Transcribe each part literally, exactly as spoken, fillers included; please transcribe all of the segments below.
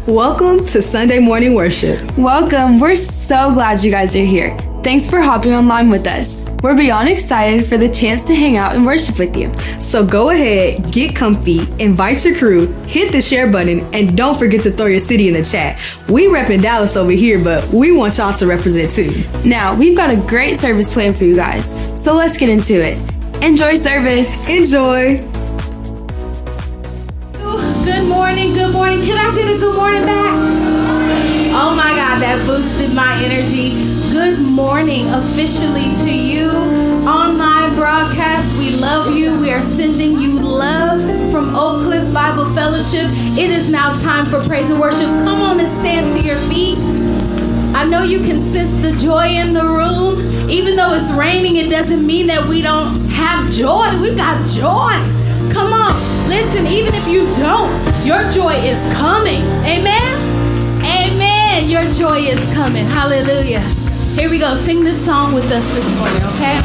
Welcome to Sunday morning worship. Welcome. We're so glad you guys are here. Thanks for hopping online with us. We're beyond excited for the chance to hang out and worship with you. So go ahead, get comfy, invite your crew, hit the share button, and don't forget to throw your city in the chat. We repping Dallas over here, but we want y'all to represent too. Now, we've got a great service planned for you guys, so let's get into it. Enjoy service. Enjoy. Good morning, good morning. Can I get a good morning back? Oh my God, that boosted my energy. Good morning officially to you. Online broadcast, we love you. We are sending you love from Oak Cliff Bible Fellowship. It is now time for praise and worship. Come on and stand to your feet. I know you can sense the joy in the room. Even though it's raining, it doesn't mean that we don't have joy. We've got joy. Come on. Listen, even if you don't, your joy is coming. Amen? Amen. Your joy is coming. Hallelujah. Here we go. Sing this song with us this morning, okay?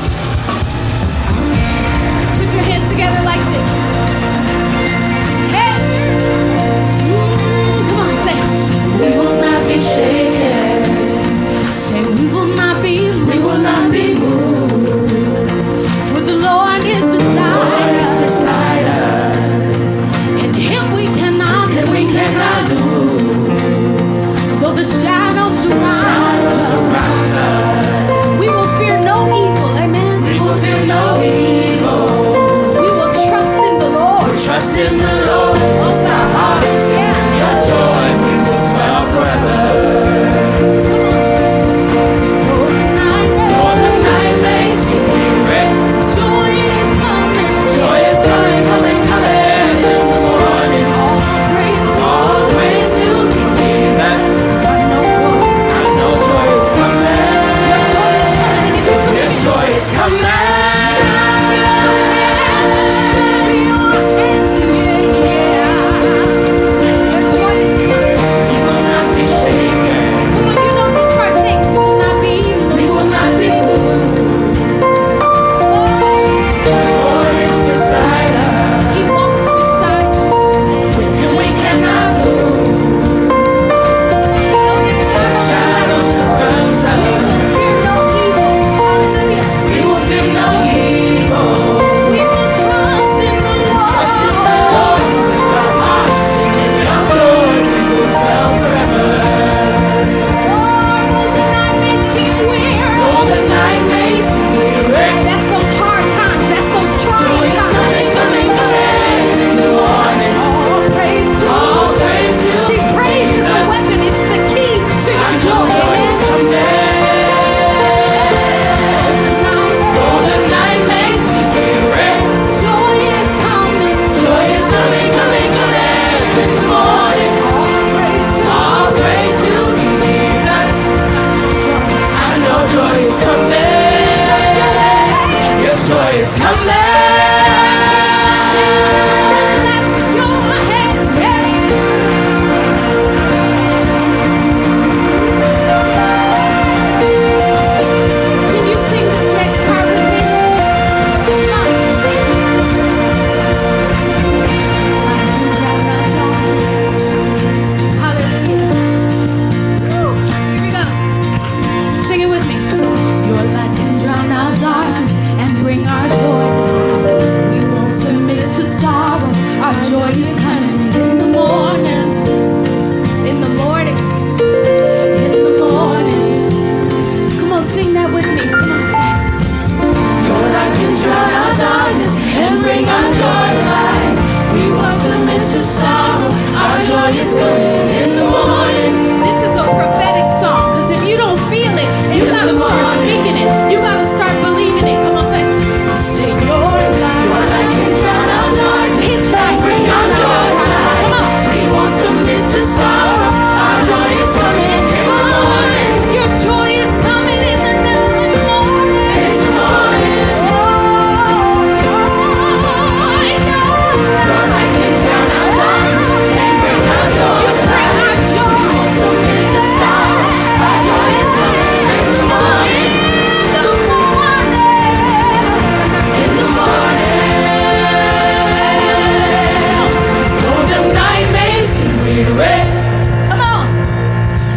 Put your hands together like this. Hey! Come on, say, we will not be shaken. Say, we will not be moved. We will not be moved. For the Lord is beside Lord us. Is beside us. In Him we cannot lose. We cannot lose. Though the shadows surround us. Surrounds us. We will fear no evil, amen. We will fear no evil. We will trust in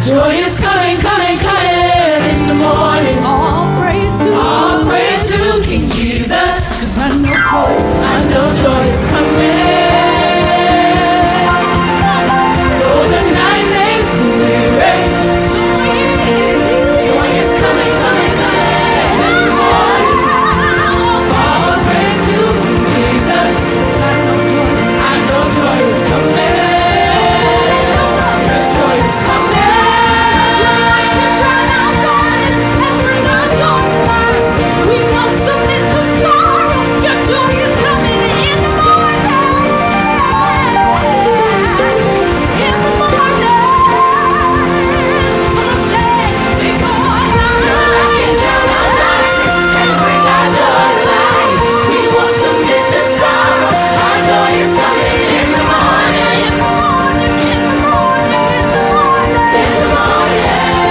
Joy is coming, coming, coming in the morning. All praise to, all praise to King Jesus. 'Cause I know joy is, I know joy is coming. Though the night may seem weary, joy is coming, coming, coming in the morning. All praise to King Jesus. 'Cause I know joy, I know joy is coming. Yes, joy is coming. We won't submit to sorrow. Your joy is coming in the morning. In the morning. I'm gonna say, before night can drown our darkness and bring our joy to light. We won't submit to sorrow. Our joy is coming in the morning. In the morning. In the morning. In the morning. In the morning.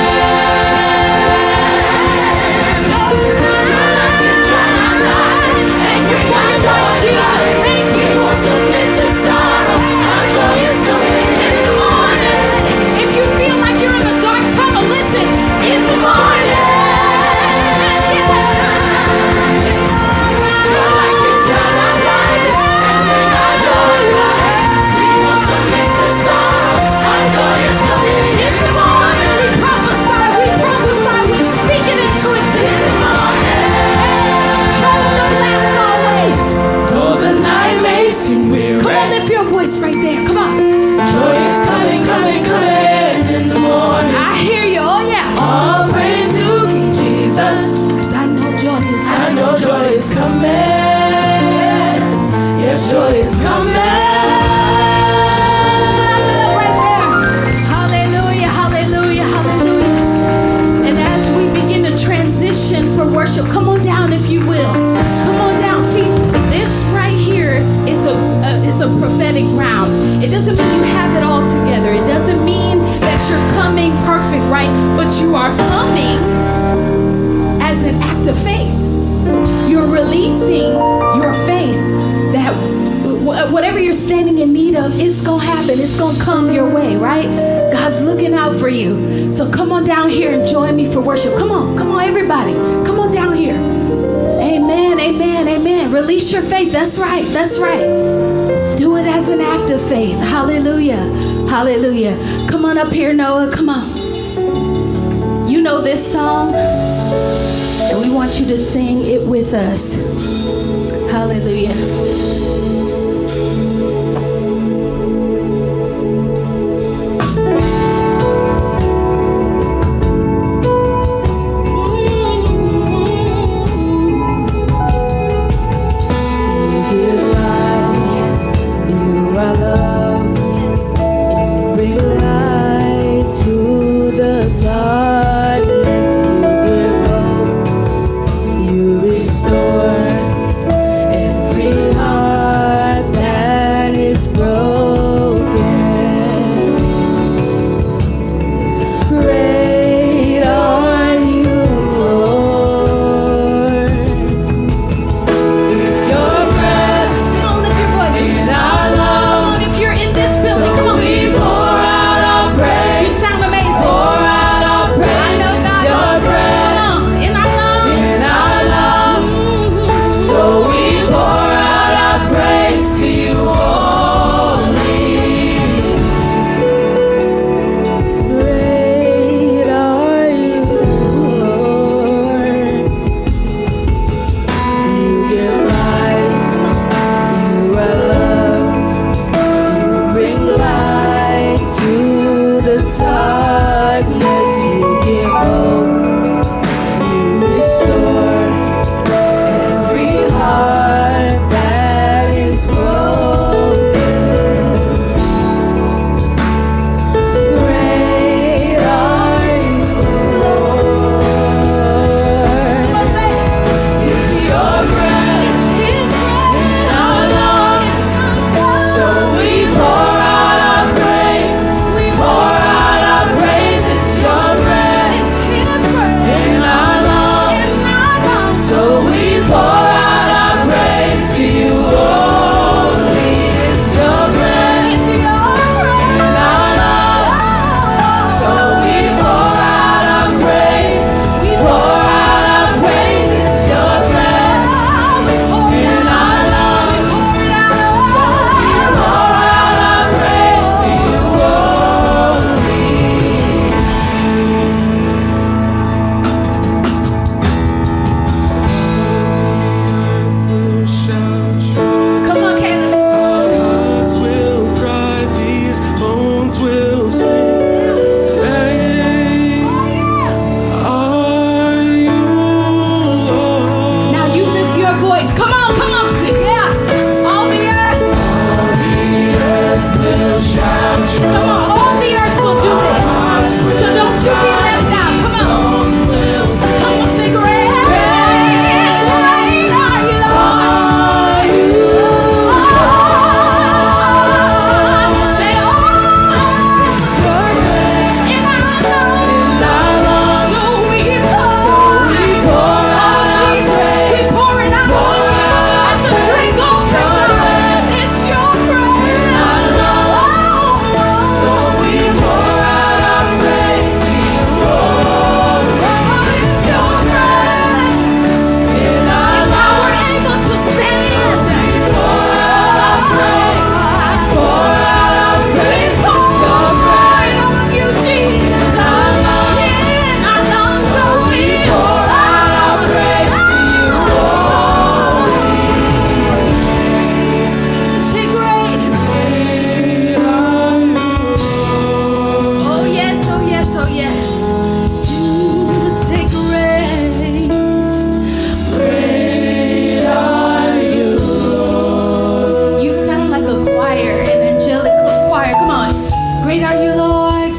Right there, come on. Joy is coming, coming, coming in the morning. I hear you, oh yeah. All praise to King Jesus. 'Cause I know joy is coming. I know joy is coming. Yes, joy is coming. Right there. Hallelujah, hallelujah, hallelujah. And as we begin to transition for worship, come on down if you will. Come on down. See, this right here is a, a is a prophetic ground. It doesn't mean you have it all together. It doesn't mean that you're coming perfect, right? But you are coming as an act of faith. You're releasing your faith that whatever you're standing in need of, it's going to happen. It's going to come your way, right? God's looking out for you. So come on down here and join me for worship. Come on. Come on, everybody. Come on down here. Amen, amen, amen. Release your faith. That's right. That's right. Do it as an act of faith. Hallelujah. Hallelujah. Come on up here, Noah. Come on. You know this song, and we want you to sing it with us. Hallelujah. Restore every heart.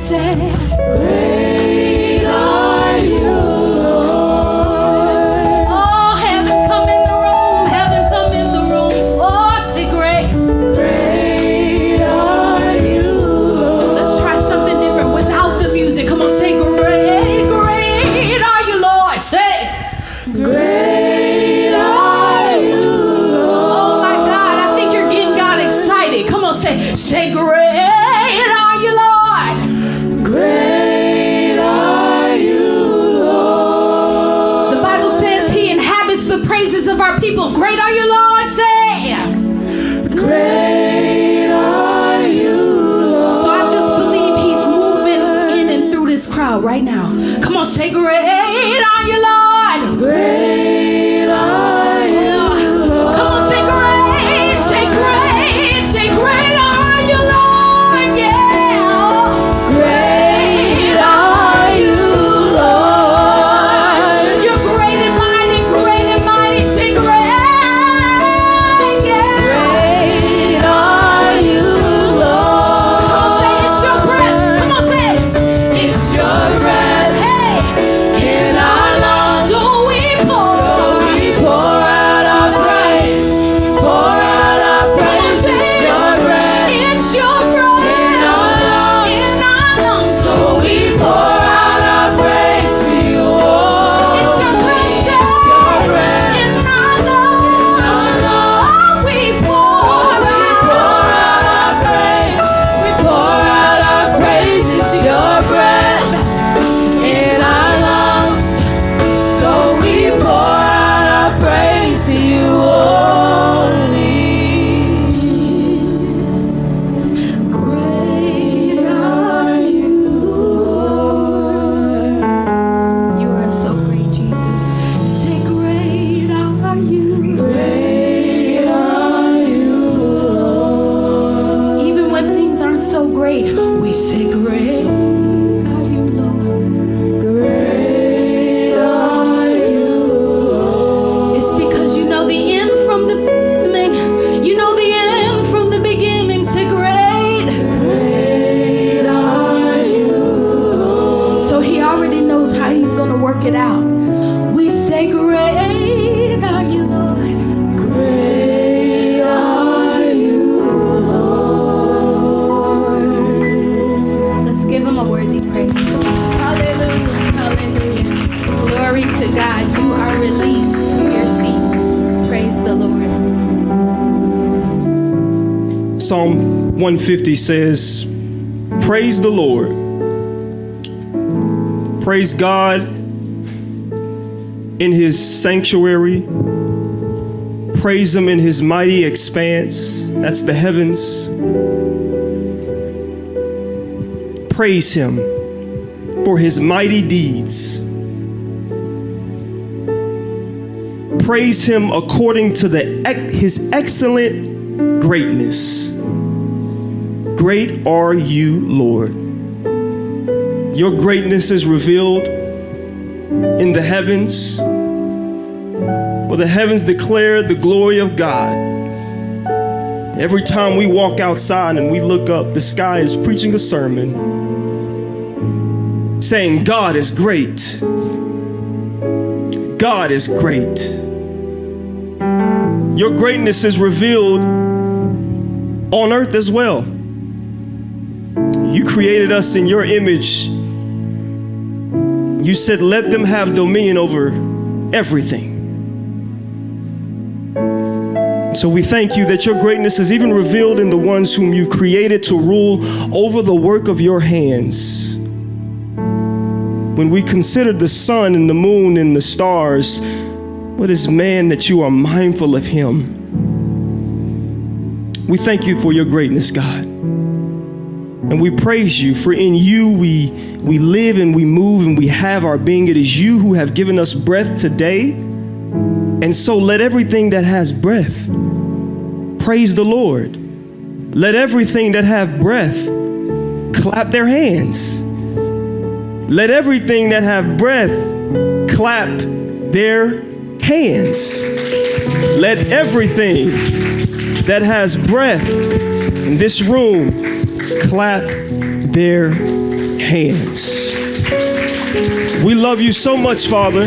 say, great are you, Lord. Oh, heaven come in the room, heaven come in the room. Oh, say great. Great are you, Lord. Let's try something different without the music. Come on, say great, great are you, Lord. Say, great are you, Lord. Oh my God, I think you're getting God excited. Come on, say, say great. Great are you, Lord. The Bible says he inhabits the praises of our people. Great are you, Lord. Say, great are you, Lord. So I just believe he's moving in and through this crowd right now. Come on, say, great are you, Lord. Great are you, Lord. Come on, say great, say great, say great are you, Lord. Yeah. Great are you, Lord. You're great and mighty, great and mighty. Say great, yeah. Great are you, Lord. Come on, say it's your breath. Come on, say it. It's your breath, hey, in our lungs. So we pour, so we pour out our praise, pour out our praise. It's your breath, it's your breath in our lungs, in our lungs. So we pour out our praise to you, oh. It's your breath, it's your breath in our lungs. Oh, we pour out our praise, we pour out our praise. It's your breath in our lungs. So we pour out our praise to you only. Great are you, Lord. You are so great, Jesus. Say great are you. Great are you, Lord. Even when things aren't so great, we say great are you, Lord. Great are you, Lord. It's because you know the end from the beginning. You know the end from the beginning. Say great. Great are you, Lord. So he already knows how he's going to work it out. We say great are you, Lord. Great are you, Lord. Let's give him a worthy praise. Hallelujah. Hallelujah. Glory to God. You are released to your seat. Praise the Lord. Psalm one fifty says, praise the Lord. Praise God in his sanctuary. Praise him in his mighty expanse. That's the heavens. Praise him for his mighty deeds. Praise him according to the his excellent greatness. Great are you, Lord. Your greatness is revealed in the heavens. For the heavens declare the glory of God. Every time we walk outside and we look up, the sky is preaching a sermon saying, God is great. God is great. Your greatness is revealed on earth as well. You created us in your image. You said, let them have dominion over everything. So we thank you that your greatness is even revealed in the ones whom you created to rule over the work of your hands. When we consider the sun and the moon and the stars, what is man that you are mindful of him? We thank you for your greatness, God. And we praise you, for in you we, we live and we move and we have our being. It is you who have given us breath today. And so let everything that has breath praise the Lord. Let everything that have breath clap their hands. Let everything that have breath clap their hands. Let everything that has breath in this room clap their hands. We love you so much, Father.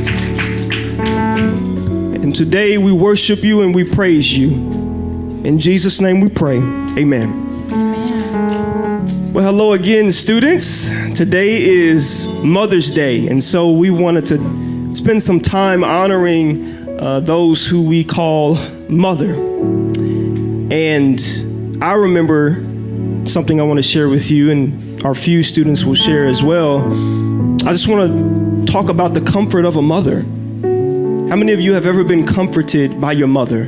And today we worship you and we praise you. In Jesus' name we pray. Amen. Well, hello again, students. Today is Mother's Day, and so we wanted to spend some time honoring uh, those who we call mother. And I remember something I want to share with you, and our few students will share as well. I just want to talk about the comfort of a mother. How many of you have ever been comforted by your mother?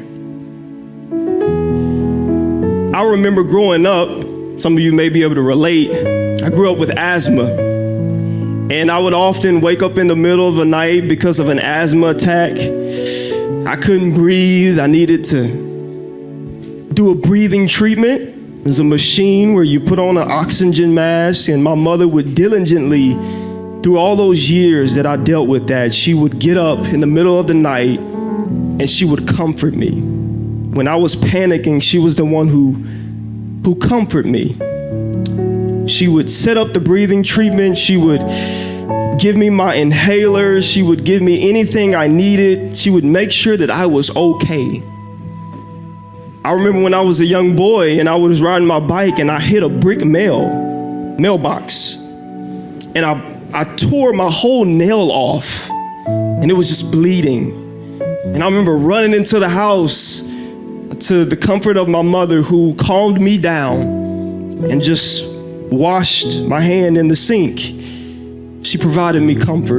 I remember growing up, some of you may be able to relate, I grew up with asthma. And I would often wake up in the middle of the night because of an asthma attack. I couldn't breathe. I needed to do a breathing treatment. There's a machine where you put on an oxygen mask, and my mother would diligently, through all those years that I dealt with that, she would get up in the middle of the night and she would comfort me. When I was panicking, she was the one who, who comforted me. She would set up the breathing treatment. She would give me my inhalers. She would give me anything I needed. She would make sure that I was okay. I remember when I was a young boy and I was riding my bike and I hit a brick mail, mailbox. And I, I tore my whole nail off and it was just bleeding. And I remember running into the house to the comfort of my mother, who calmed me down and just washed my hand in the sink. She provided me comfort.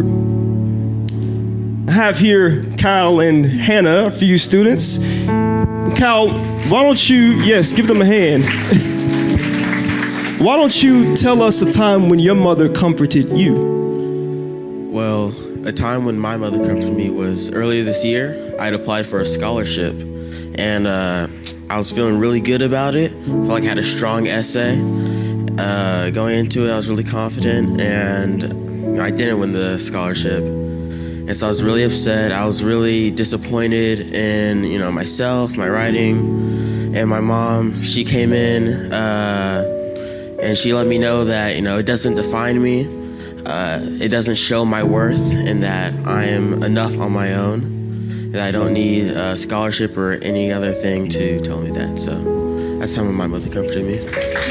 I have here Kyle and Hannah, a few students. Kyle, why don't you, yes, give them a hand. Why don't you tell us a time when your mother comforted you? Well, a time when my mother comforted me was earlier this year. I'd applied for a scholarship, and uh, I was feeling really good about it. I felt like I had a strong essay. Uh, going into it, I was really confident, and you know, I didn't win the scholarship. And so I was really upset. I was really disappointed in, you know, myself, my writing, and my mom. She came in uh, and she let me know that, you know, it doesn't define me. Uh, it doesn't show my worth, and that I am enough on my own, that I don't need a scholarship or any other thing to tell me that. So that's the time when my mother comforted me.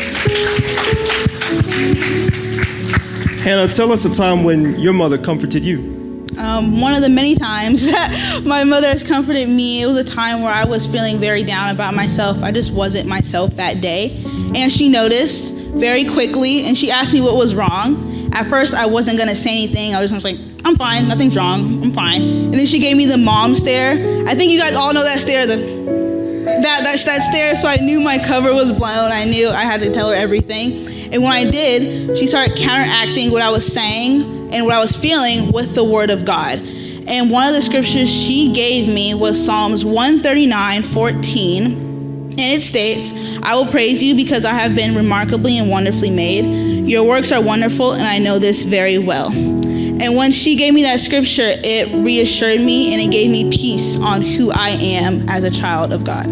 Hannah, tell us a time when your mother comforted you. Um, one of the many times that my mother has comforted me, it was a time where I was feeling very down about myself. I just wasn't myself that day. And she noticed very quickly, and she asked me what was wrong. At first, I wasn't going to say anything. I was just like, I'm fine, nothing's wrong, I'm fine. And then she gave me the mom stare. I think you guys all know that stare, the, that, that, that stare, so I knew my cover was blown. I knew I had to tell her everything. And when I did, she started counteracting what I was saying and what I was feeling with the word of God. And one of the scriptures she gave me was Psalms one thirty-nine, fourteen. And it states, I will praise you because I have been remarkably and wonderfully made. Your works are wonderful, and I know this very well. And when she gave me that scripture, it reassured me and it gave me peace on who I am as a child of God.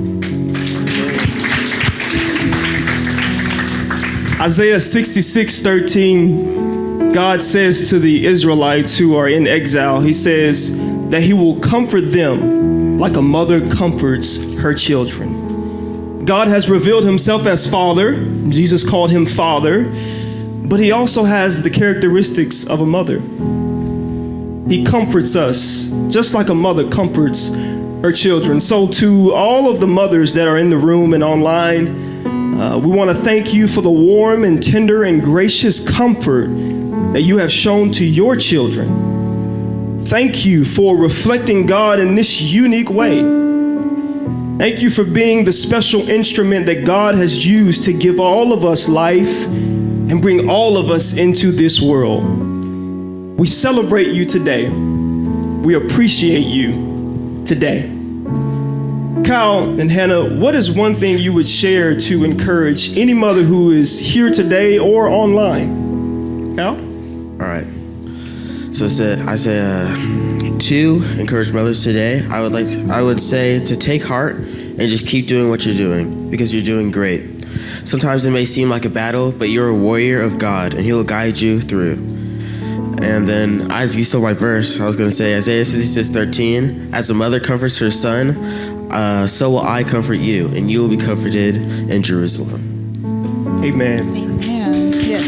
Isaiah sixty-six, thirteen, God says to the Israelites who are in exile, he says that he will comfort them like a mother comforts her children. God has revealed himself as Father. Jesus called him Father, but he also has the characteristics of a mother. He comforts us just like a mother comforts her children. So to all of the mothers that are in the room and online, Uh, we want to thank you for the warm and tender and gracious comfort that you have shown to your children. Thank you for reflecting God in this unique way. Thank you for being the special instrument that God has used to give all of us life and bring all of us into this world. We celebrate you today. We appreciate you today. Kyle and Hannah, what is one thing you would share to encourage any mother who is here today or online? Kyle? All right. So I say uh, to encourage mothers today, I would like I would say to take heart and just keep doing what you're doing, because you're doing great. Sometimes it may seem like a battle, but you're a warrior of God, and He will guide you through. And then, Isaac, you stole my verse. I was going to say Isaiah sixty-six thirteen, as a mother comforts her son, uh, so will I comfort you, and you will be comforted in Jerusalem. Amen. Amen. Yes.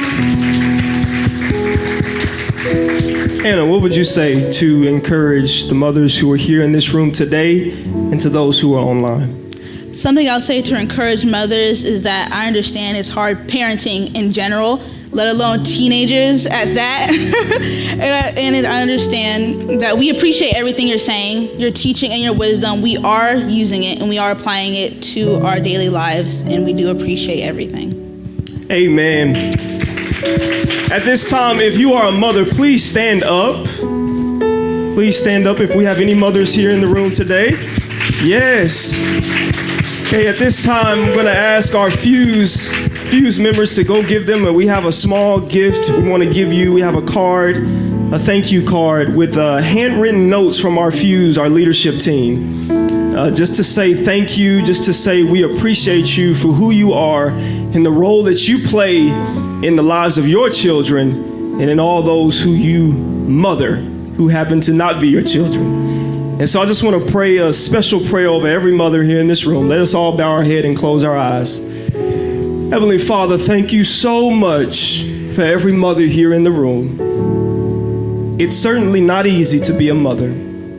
Hannah, what would you say to encourage the mothers who are here in this room today and to those who are online? Something I'll say to encourage mothers is that I understand it's hard parenting in general, let alone teenagers at that. and, I, and it, I understand that we appreciate everything you're saying, your teaching and your wisdom. We are using it and we are applying it to our daily lives, and we do appreciate everything. Amen. At this time, if you are a mother, please stand up. Please stand up if we have any mothers here in the room today. Yes. Okay, at this time, I'm going to ask our Fuse Fuse members to go give them, a, we have a small gift we want to give you. We have a card, a thank you card with uh, handwritten notes from our Fuse, our leadership team. Uh, just to say thank you, just to say we appreciate you for who you are and the role that you play in the lives of your children and in all those who you mother who happen to not be your children. And so I just want to pray a special prayer over every mother here in this room. Let us all bow our head and close our eyes. Heavenly Father, thank you so much for every mother here in the room. It's certainly not easy to be a mother.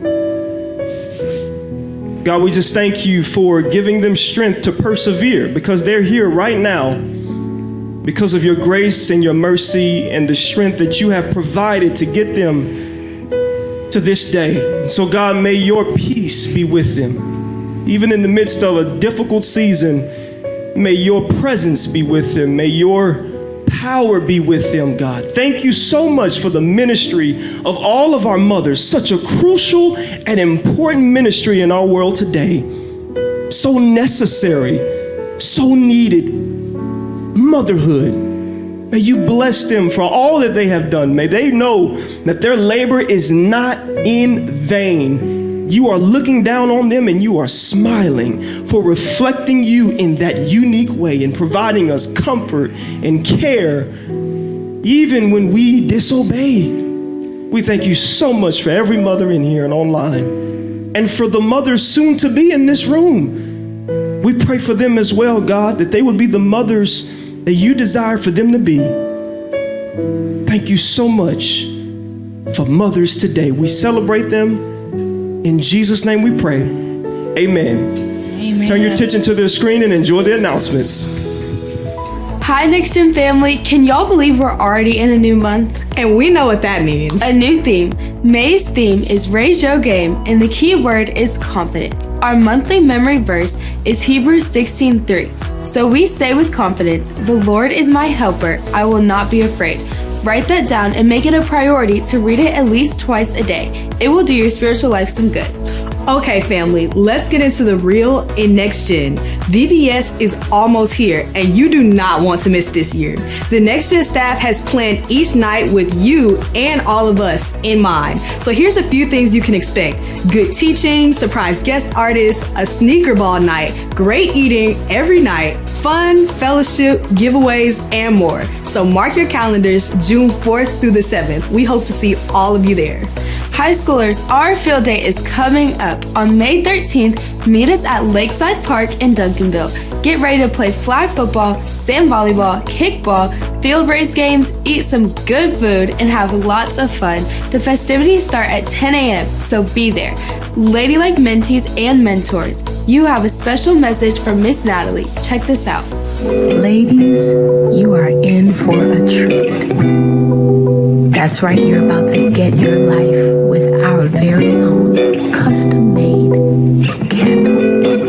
God, we just thank you for giving them strength to persevere because they're here right now because of your grace and your mercy and the strength that you have provided to get them to this day. So God, may your peace be with them. Even in the midst of a difficult season, may your presence be with them. May your power be with them, God. Thank you so much for the ministry of all of our mothers, such a crucial and important ministry in our world today. So necessary, so needed. Motherhood. May you bless them for all that they have done. May they know that their labor is not in vain. You are looking down on them and you are smiling for reflecting you in that unique way and providing us comfort and care even when we disobey. We thank you so much for every mother in here and online and for the mothers soon to be in this room. We pray for them as well, God, that they would be the mothers that you desire for them to be. Thank you so much for mothers today. We celebrate them. In Jesus' name we pray. Amen. Amen. Turn your attention to the screen and enjoy the announcements. Hi, Next Gen family. Can y'all believe we're already in a new month? And we know what that means. A new theme. May's theme is Raise Your Game, and the key word is confidence. Our monthly memory verse is Hebrews sixteen three. So we say with confidence, the Lord is my helper, I will not be afraid. Write that down and make it a priority to read it at least twice a day. It will do your spiritual life some good. Okay, family, let's get into the real in Next Gen. V B S is almost here, and you do not want to miss this year. The Next Gen staff has planned each night with you and all of us in mind. So here's a few things you can expect. Good teaching, surprise guest artists, a sneaker ball night, great eating every night, fun, fellowship, giveaways, and more. So mark your calendars June fourth through the seventh. We hope to see all of you there. High schoolers, our field day is coming up. On May thirteenth, meet us at Lakeside Park in Duncanville. Get ready to play flag football, sand volleyball, kickball, field race games, eat some good food, and have lots of fun. The festivities start at ten a.m., so be there. Ladylike mentees and mentors, you have a special message from Miss Natalie. Check this out. Ladies, you are in for a treat. That's right, you're about to get your life with our very own custom-made candle.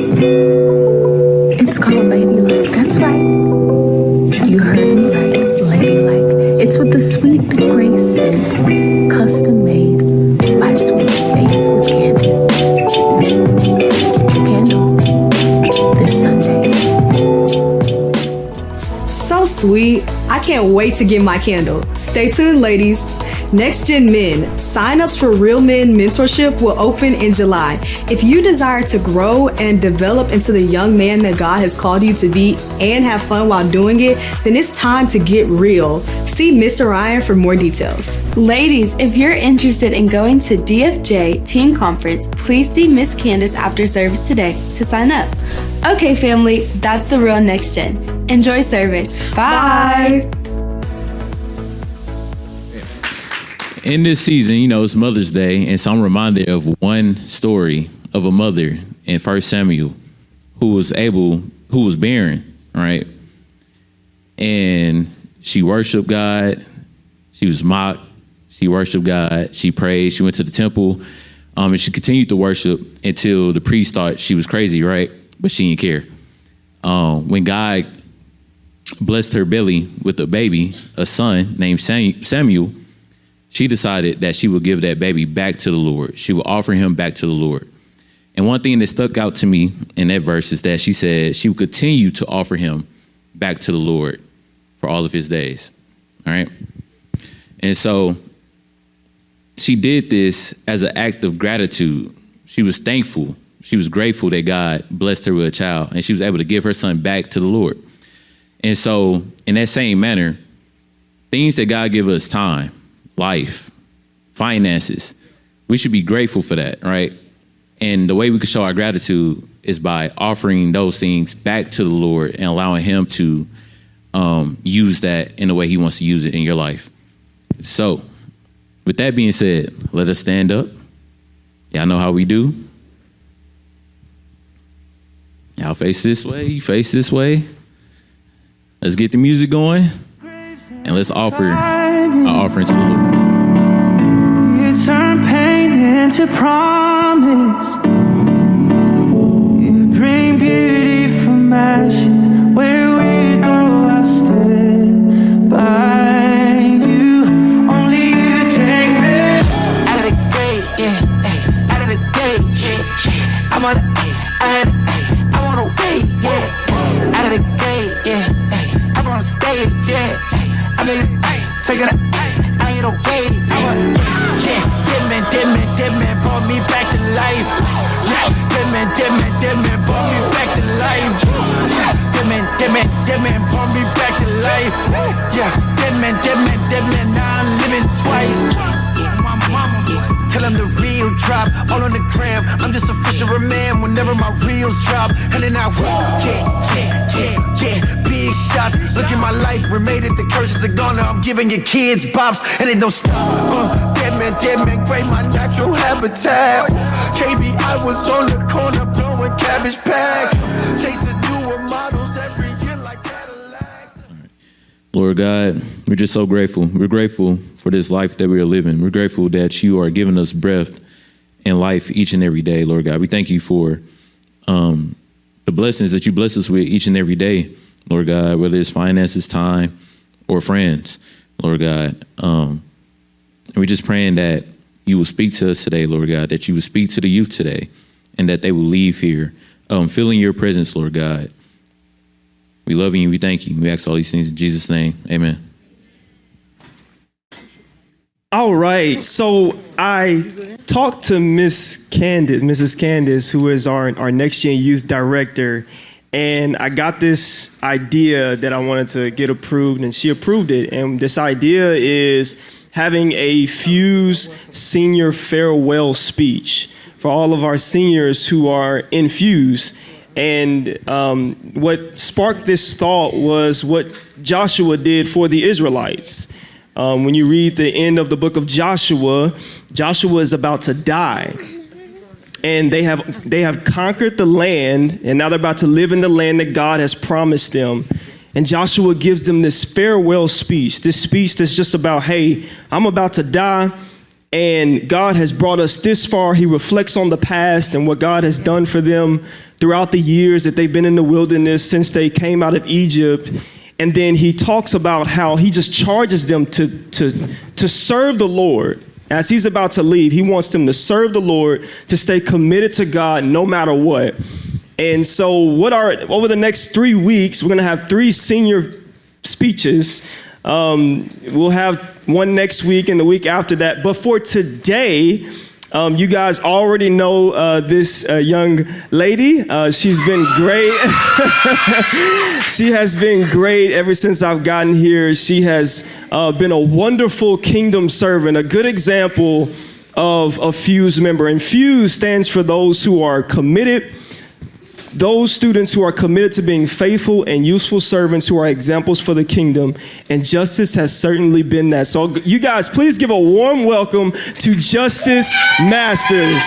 It's called Ladylike, that's right. You heard me right, Ladylike. It's with the sweet grace scent, custom-made by Sweet Space with Candies. Get your candle this Sunday. So sweet. I I can't wait to get my candle. Stay tuned, ladies. Next Gen Men. Signups for Real Men Mentorship will open in July. If you desire to grow and develop into the young man that God has called you to be and have fun while doing it, then it's time to get real. See Mister Ryan for more details. Ladies, if you're interested in going to D F J Teen Conference, please see Miss Candace after service today to sign up. Okay, family, that's the real Next Gen. Enjoy service. Bye. Bye. In this season, you know, it's Mother's Day, and so I'm reminded of one story of a mother in First Samuel who was able, who was barren, right? And she worshiped God. She was mocked. She worshiped God. She prayed. She went to the temple, um, and she continued to worship until the priest thought she was crazy, right? But she didn't care. Um, when God blessed her belly with a baby, a son named Samuel, she decided that she would give that baby back to the Lord. She would offer him back to the Lord. And one thing that stuck out to me in that verse is that she said she would continue to offer him back to the Lord for all of his days. All right. And so she did this as an act of gratitude. She was thankful. She was grateful that God blessed her with a child, and she was able to give her son back to the Lord. And so in that same manner, things that God give us, time, life, finances, we should be grateful for that, right? And the way we can show our gratitude is by offering those things back to the Lord and allowing him to um, use that in the way he wants to use it in your life. So with that being said, let us stand up. Y'all know how we do. Y'all face this way, you face this way. Let's get the music going, and let's offer our offering to the Lord. You turn pain into promise. You bring beauty from ashes. Where we go, I stand by you. Only you take me out of the gate, yeah. Out of the gate, yeah, yeah. I'm on the, I had, I wanna wait, yeah. Out of the gate, yeah. I wanna stay, yeah. I mean, take it, I ain't okay. I want, yeah. Dead man, dead man, dead man, brought me back to life. Yeah. Dead man, dead man, dead man, brought me back to life. Yeah. Dead man, dead man, dead man, brought me back to life. Yeah. Dead man, dead man, dead man, now I'm living twice. My mama, tell him the real drop, all on the gram. I'm just a fisher man whenever my reels drop. And then I walk, yeah, yeah, yeah, yeah. Big shots, look at my life, we made it, the curses are gone. Now I'm giving your kids bops, and it don't stop. Uh, dead man, dead man, great, my natural habitat. K B, I was on the corner blowing cabbage patch. Chasing newer models every year like Cadillac. Lord God, we're just so grateful. We're grateful for this life that we are living. We're grateful that you are giving us breath and life each and every day, Lord God. We thank you for um, the blessings that you bless us with each and every day, Lord God, whether it's finances, time, or friends, Lord God. Um, and we're just praying that you will speak to us today, Lord God, that you will speak to the youth today, and that they will leave here um, feeling your presence, Lord God. We love you. We thank you. We ask all these things in Jesus' name. Amen. All right. So I talked to Miss Candace, Missus Candace, who is our, our Next Gen Youth Director, and I got this idea that I wanted to get approved, and she approved it. And this idea is having a Fuse senior farewell speech for all of our seniors who are in Fuse. And um, what sparked this thought was what Joshua did for the Israelites. Um, when you read the end of the book of Joshua, Joshua is about to die. And they have they have conquered the land, and now they're about to live in the land that God has promised them. And Joshua gives them this farewell speech, this speech that's just about, hey, I'm about to die, and God has brought us this far. He reflects on the past and what God has done for them throughout the years that they've been in the wilderness since they came out of Egypt. And then he talks about how he just charges them to, to, to serve the Lord. As he's about to leave, he wants them to serve the Lord, to stay committed to God no matter what. And so what are over the next three weeks, we're going to have three senior speeches Um, we'll have one next week and the week after that. But for today, um, you guys already know uh, this uh, young lady. Uh, she's been great. She has been great ever since I've gotten here. She has uh, been a wonderful kingdom servant, a good example of a Fuse member. And Fuse stands for those who are committed, those students who are committed to being faithful and useful servants who are examples for the kingdom. And Justice has certainly been that. So you guys, please give a warm welcome to Justice Masters.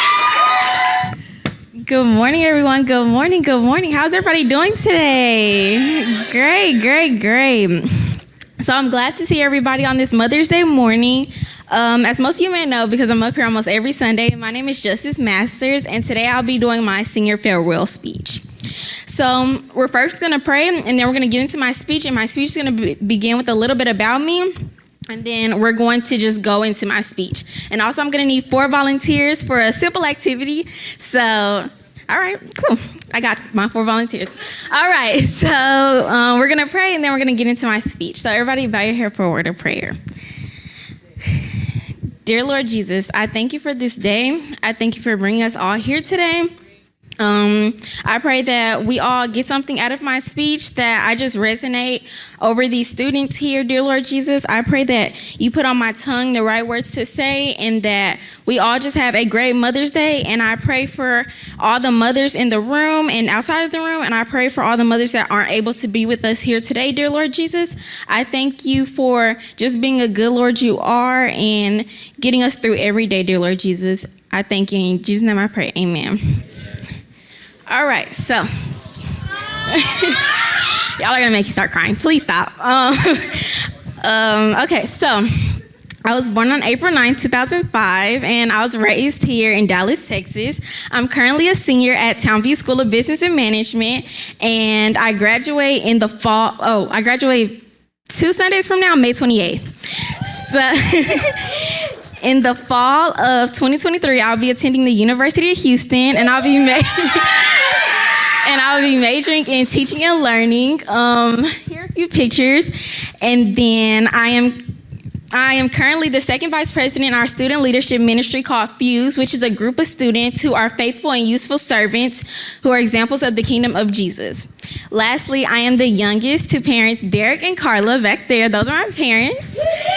Good morning, everyone. Good morning. Good morning. How's everybody doing today? Great, great, great. So I'm glad to see everybody on this Mother's Day morning. Um, as most of you may know, because I'm up here almost every Sunday, my name is Justice Masters, and today I'll be doing my senior farewell speech. So um, we're first going to pray, and then we're going to get into my speech, and my speech is going to be- begin with a little bit about me, and then we're going to just go into my speech. And also I'm going to need four volunteers for a simple activity. So, all right, cool. I got my four volunteers. All right, so um, we're going to pray, and then we're going to get into my speech. So everybody bow your head for a word of prayer. Dear Lord Jesus, I thank you for this day. I thank you for bringing us all here today. Um, I pray that we all get something out of my speech, that I just resonate over these students here, dear Lord Jesus. I pray that you put on my tongue the right words to say, and that we all just have a great Mother's Day. And I pray for all the mothers in the room and outside of the room, and I pray for all the mothers that aren't able to be with us here today, dear Lord Jesus. I thank you for just being a good Lord you are and getting us through every day, dear Lord Jesus. I thank you. In Jesus' name I pray, amen. All right, so y'all are gonna make you start crying. Please stop. Um, um, okay, so I was born on April ninth, two thousand five, and I was raised here in Dallas, Texas. I'm currently a senior at Townview School of Business and Management, and I graduate in the fall. Oh, I graduate two Sundays from now, May twenty-eighth. So. In the fall of twenty twenty-three, I'll be attending the University of Houston, and I'll be ma- and I'll be majoring in teaching and learning. Um, here are a few pictures, and then I am I am currently the second vice president in our student leadership ministry called Fuse, which is a group of students who are faithful and useful servants who are examples of the kingdom of Jesus. Lastly, I am the youngest to parents Derek and Carla back there. Those are my parents.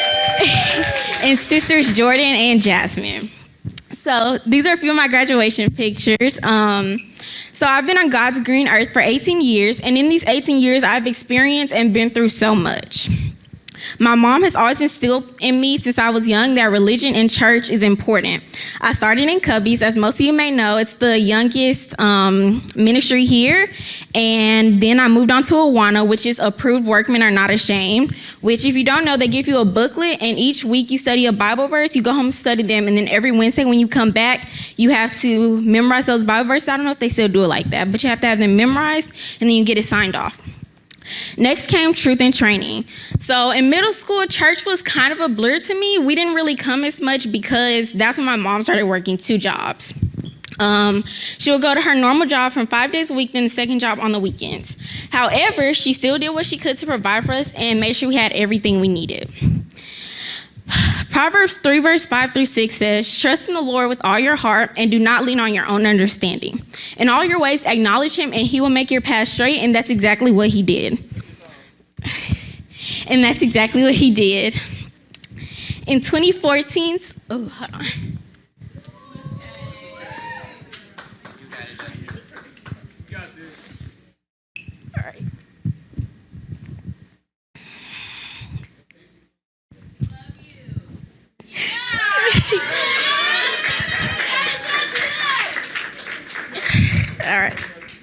And sisters Jordan and Jasmine. So these are a few of my graduation pictures. Um, so I've been on God's green earth for eighteen years, and in these eighteen years, I've experienced and been through so much. My mom has always instilled in me since I was young that religion and church is important. I started in Cubbies. As most of you may know, it's the youngest um, ministry here. And then I moved on to Awana, which is Approved Workmen Are Not Ashamed, which if you don't know, they give you a booklet, and each week you study a Bible verse. You go home and study them, and then every Wednesday when you come back, you have to memorize those Bible verses. I don't know if they still do it like that, but you have to have them memorized, and then you get it signed off. Next came Truth and Training. So in middle school, church was kind of a blur to me. We didn't really come as much because that's when my mom started working two jobs. Um, she would go to her normal job from five days a week, then the second job on the weekends. However, she still did what she could to provide for us and make sure we had everything we needed. Proverbs three, verse five through six says, "Trust in the Lord with all your heart and do not lean on your own understanding. In all your ways, acknowledge him and he will make your path straight." And that's exactly what he did. And that's exactly what he did. In twenty fourteen, oh, hold on. All right. All right.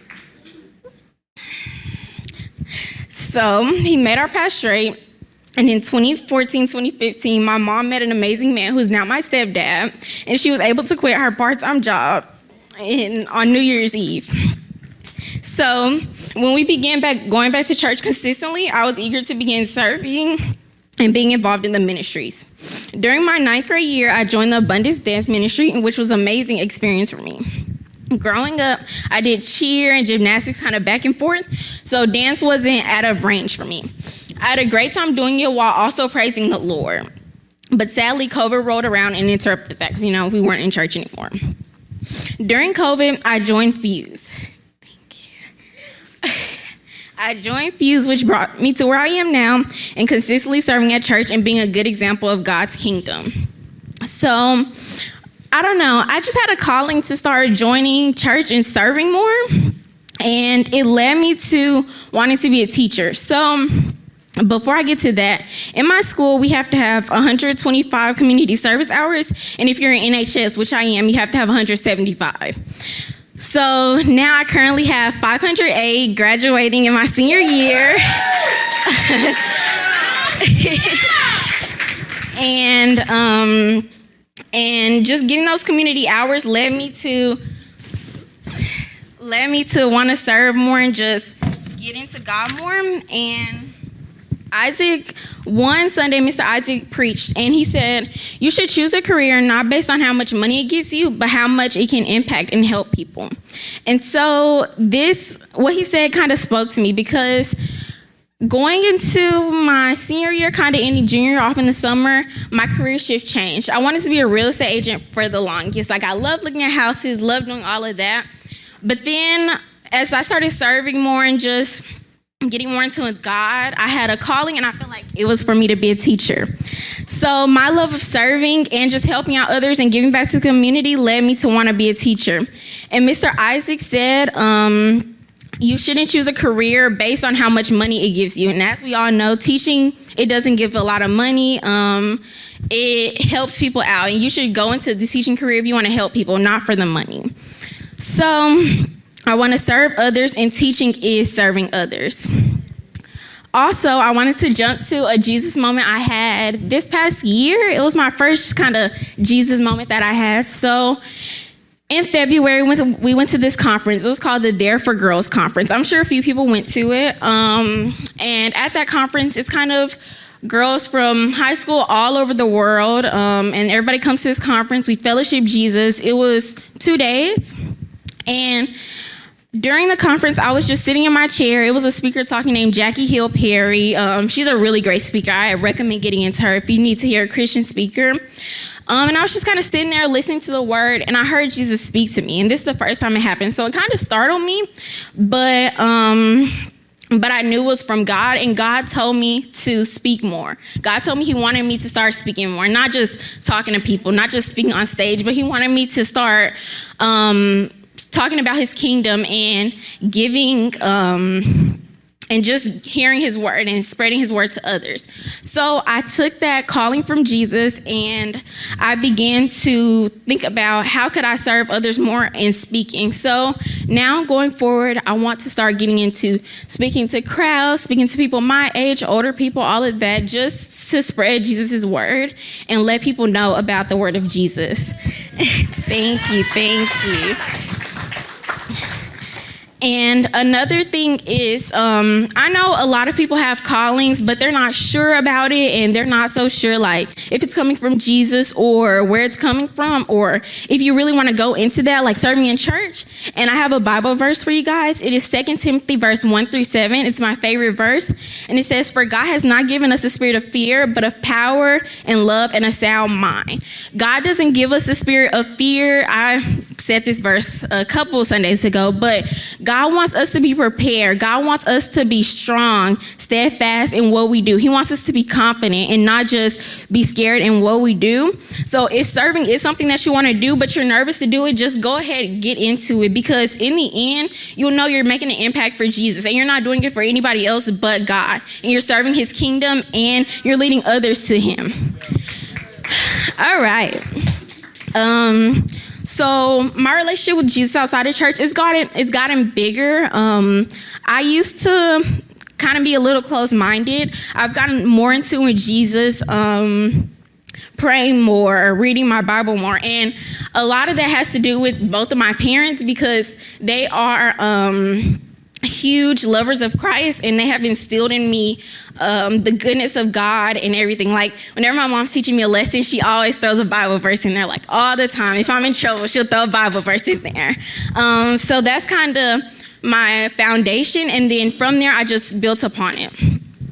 So he made our path straight. And in twenty fourteen, twenty fifteen, my mom met an amazing man who's now my stepdad. And she was able to quit her part-time job in, on New Year's Eve. So when we began back going back to church consistently, I was eager to begin serving and being involved in the ministries. During my ninth grade year, I joined the Abundance Dance Ministry, which was an amazing experience for me. Growing up, I did cheer and gymnastics kind of back and forth, so dance wasn't out of range for me. I had a great time doing it while also praising the Lord. But sadly, COVID rolled around and interrupted that because, you know, we weren't in church anymore. During COVID, I joined Fuse. Thank you. I joined Fuse, which brought me to where I am now and consistently serving at church and being a good example of God's kingdom. So, I don't know. I just had a calling to start joining church and serving more. And it led me to wanting to be a teacher. So, before I get to that, in my school, we have to have one hundred twenty-five community service hours. And if you're in N H S, which I am, you have to have one hundred seventy-five. So now I currently have five hundred eight graduating in my senior year. and um, and just getting those community hours led me to led me to want to serve more and just get into God more. And Isaac, one Sunday, Mister Isaac preached, and he said, you should choose a career not based on how much money it gives you, but how much it can impact and help people. And so this, what he said kind of spoke to me, because going into my senior year, kind of ending junior off in the summer, my career shift changed. I wanted to be a real estate agent for the longest. Like, I love looking at houses, love doing all of that. But then as I started serving more and just getting more into God, I had a calling, and I feel like it was for me to be a teacher. So my love of serving and just helping out others and giving back to the community led me to want to be a teacher. And Mister Isaac said, um, you shouldn't choose a career based on how much money it gives you. And as we all know, teaching, it doesn't give a lot of money. Um, it helps people out. And you should go into the teaching career if you want to help people, not for the money. So I want to serve others, and teaching is serving others. Also, I wanted to jump to a Jesus moment I had this past year. It was my first kind of Jesus moment that I had. So in February, we went, to, we went to this conference. It was called the Dare for Girls Conference. I'm sure a few people went to it. Um, and at that conference, it's kind of girls from high school all over the world. Um, and everybody comes to this conference. We fellowship Jesus. It was two days. And during the conference, I was just sitting in my chair. It was a speaker talking named Jackie Hill Perry. Um, she's a really great speaker. I recommend getting into her if you need to hear a Christian speaker. Um, and I was just kind of sitting there listening to the word, and I heard Jesus speak to me. And this is the first time it happened. So it kind of startled me, but um, but I knew it was from God, and God told me to speak more. God told me he wanted me to start speaking more, not just talking to people, not just speaking on stage, but he wanted me to start um, talking about his kingdom and giving um, and just hearing his word and spreading his word to others. So I took that calling from Jesus, and I began to think about how could I serve others more in speaking. So now going forward, I want to start getting into speaking to crowds, speaking to people my age, older people, all of that, just to spread Jesus' word and let people know about the word of Jesus. Thank you, thank you. And another thing is, um, I know a lot of people have callings, but they're not sure about it, and they're not so sure, like, if it's coming from Jesus or where it's coming from, or if you really want to go into that, like serving in church. And I have a Bible verse for you guys. It is Second Timothy verse one through seven. It's my favorite verse. And it says, "For God has not given us a spirit of fear, but of power and love and a sound mind." God doesn't give us a spirit of fear. I said this verse a couple Sundays ago, but God wants us to be prepared. God wants us to be strong, steadfast in what we do. He wants us to be confident and not just be scared in what we do. So if serving is something that you want to do, but you're nervous to do it, just go ahead and get into it, because in the end, you'll know you're making an impact for Jesus, and you're not doing it for anybody else but God. And you're serving his kingdom, and you're leading others to him. All right. Um... So my relationship with Jesus outside of church, it's gotten, it's gotten bigger. Um, I used to kind of be a little closed-minded. I've gotten more in tune with Jesus, um, praying more, reading my Bible more. And a lot of that has to do with both of my parents, because they are um, huge lovers of Christ, and they have instilled in me um, the goodness of God and everything. Like, whenever my mom's teaching me a lesson, she always throws a Bible verse in there, like all the time. If I'm in trouble, she'll throw a Bible verse in there. Um, so that's kind of my foundation, and then from there, I just built upon it.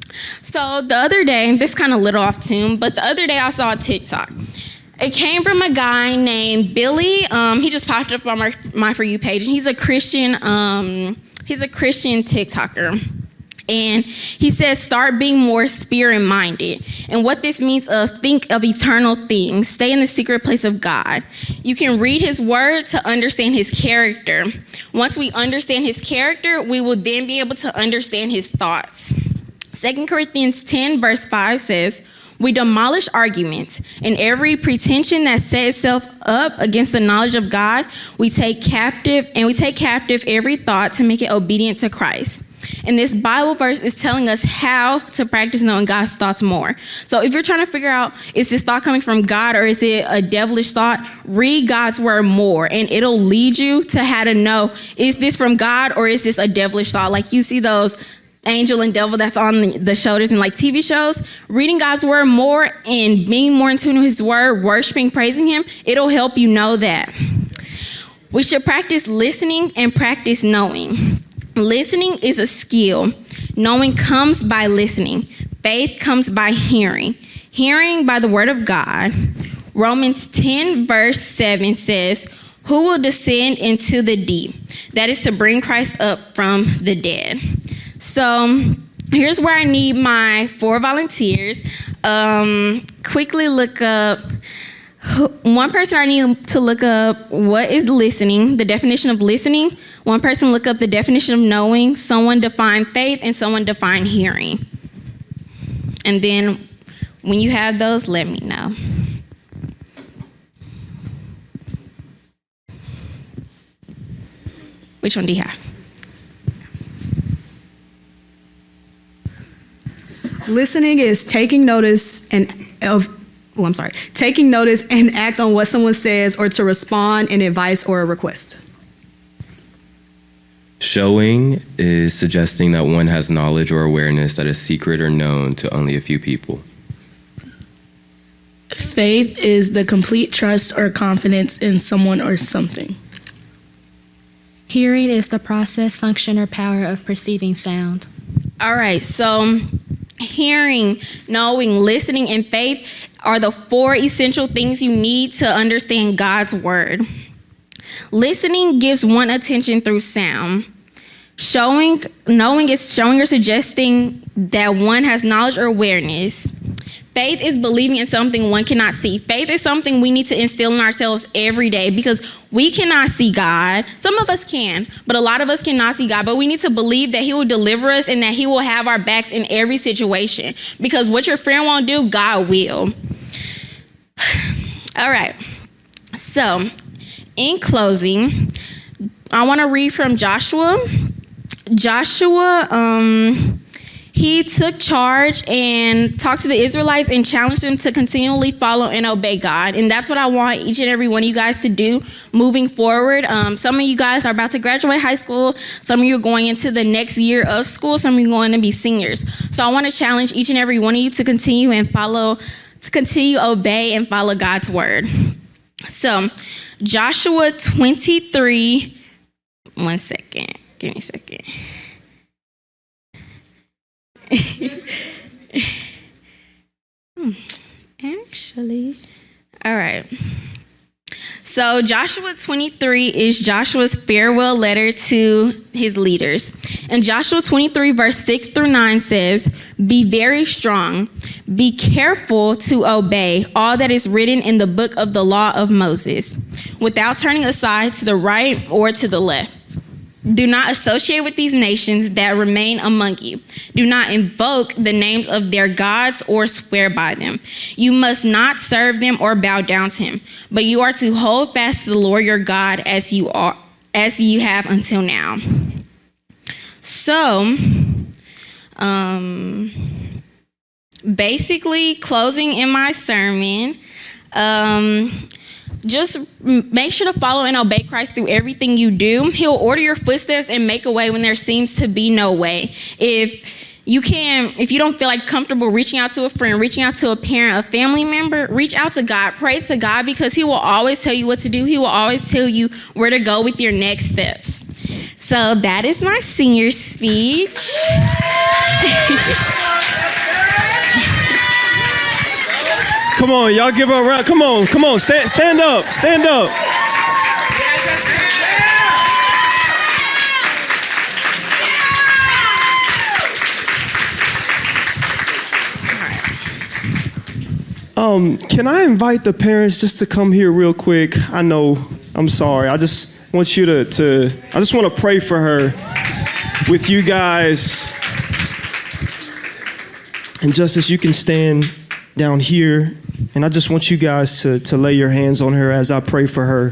So the other day, this kind of lit off tune, but the other day I saw a TikTok. It came from a guy named Billy. Um, he just popped up on my, my For You page, and he's a Christian. Um, he's a Christian TikToker. And he says, start being more spirit-minded. And what this means is think of eternal things. Stay in the secret place of God. You can read his word to understand his character. Once we understand his character, we will then be able to understand his thoughts. Second Corinthians ten, verse five says, we demolish arguments and every pretension that set itself up against the knowledge of God. We take captive and we take captive every thought to make it obedient to Christ. And this Bible verse is telling us how to practice knowing God's thoughts more. So if you're trying to figure out, is this thought coming from God or is it a devilish thought? Read God's word more and it'll lead you to how to know, is this from God or is this a devilish thought? Like you see those angel and devil that's on the, the shoulders in like T V shows. Reading God's word more and being more in tune with his word, worshiping, praising him, it'll help you know that. We should practice listening and practice knowing. Listening is a skill. Knowing comes by listening. Faith comes by hearing. Hearing by the word of God. Romans ten verse seven says, who will descend into the deep? That is to bring Christ up from the dead. So here's where I need my four volunteers. Um, quickly look up, one person I need to look up what is listening, the definition of listening. One person look up the definition of knowing. Someone define faith and someone define hearing. And then when you have those, let me know. Which one do you have? Listening is taking notice and of, oh, I'm sorry, taking notice and act on what someone says or to respond in advice or a request. Showing is suggesting that one has knowledge or awareness that is secret or known to only a few people. Faith is the complete trust or confidence in someone or something. Hearing is the process, function, or power of perceiving sound. All right, so hearing, knowing, listening, and faith are the four essential things you need to understand God's word. Listening gives one attention through sound. Showing, knowing is showing or suggesting that one has knowledge or awareness. Faith is believing in something one cannot see. Faith is something we need to instill in ourselves every day because we cannot see God. Some of us can, but a lot of us cannot see God. But we need to believe that he will deliver us and that he will have our backs in every situation. Because what your friend won't do, God will. All right. So, in closing, I want to read from Joshua. Joshua, um... he took charge and talked to the Israelites and challenged them to continually follow and obey God. And that's what I want each and every one of you guys to do moving forward. Um, some of you guys are about to graduate high school. Some of you are going into the next year of school. Some of you are going to be seniors. So I want to challenge each and every one of you to continue and follow, to continue, obey, and follow God's word. So Joshua twenty-three, one second, give me a second. hmm, actually, all right. So Joshua twenty-three is Joshua's farewell letter to his leaders. And Joshua twenty-three verse six through nine says, be very strong, be careful to obey all that is written in the book of the law of Moses, without turning aside to the right or to the left. Do not associate with these nations that remain among you. Do not invoke the names of their gods or swear by them. You must not serve them or bow down to him, but you are to hold fast to the Lord your God as you are, as you have until now. So, um, basically, closing in my sermon, um, just make sure to follow and obey Christ through everything you do. He'll order your footsteps and make a way when there seems to be no way. If you can, if you don't feel like comfortable reaching out to a friend, reaching out to a parent, a family member, reach out to God, pray to God, because he will always tell you what to do. He will always tell you where to go with your next steps. So that is my senior speech. Come on, y'all give her a round. Come on, come on, stand, stand up, stand up. Um, can I invite the parents just to come here real quick? I know, I'm sorry. I just want you to, to I just want to pray for her with you guys. And Justice, you can stand down here. And I just want you guys to, to lay your hands on her as I pray for her.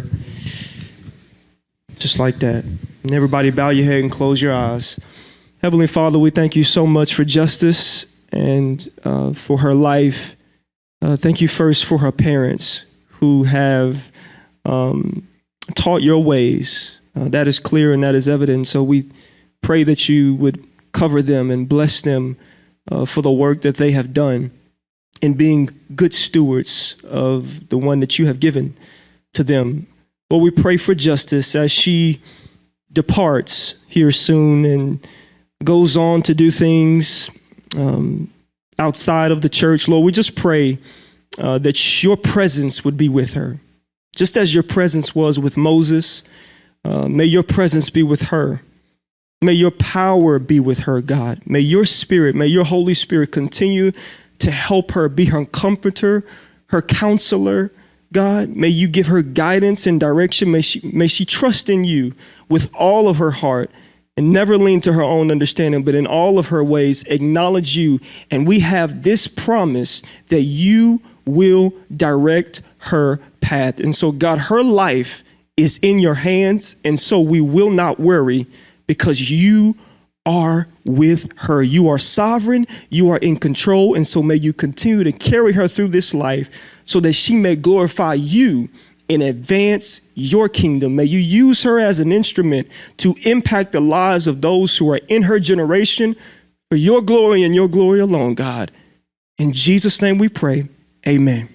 Just like that. And everybody bow your head and close your eyes. Heavenly Father, we thank you so much for Justice and uh, for her life. Uh, thank you first for her parents who have um, taught your ways. Uh, that is clear and that is evident. So we pray that you would cover them and bless them uh, for the work that they have done in being good stewards of the one that you have given to them. Lord, we pray for Justice as she departs here soon and goes on to do things um, outside of the church. Lord, we just pray uh, that your presence would be with her. Just as your presence was with Moses, uh, may your presence be with her. May your power be with her, God. May your spirit, may your Holy Spirit continue to help her, be her comforter, her counselor, God. May you give her guidance and direction. May she, may she trust in you with all of her heart and never lean to her own understanding, but in all of her ways, acknowledge you. And we have this promise that you will direct her path. And so, God, her life is in your hands. And so we will not worry because you are with her. You are sovereign. You are in control. And so may you continue to carry her through this life so that she may glorify you and advance your kingdom. May you use her as an instrument to impact the lives of those who are in her generation for your glory and your glory alone, God. In Jesus' name we pray. Amen.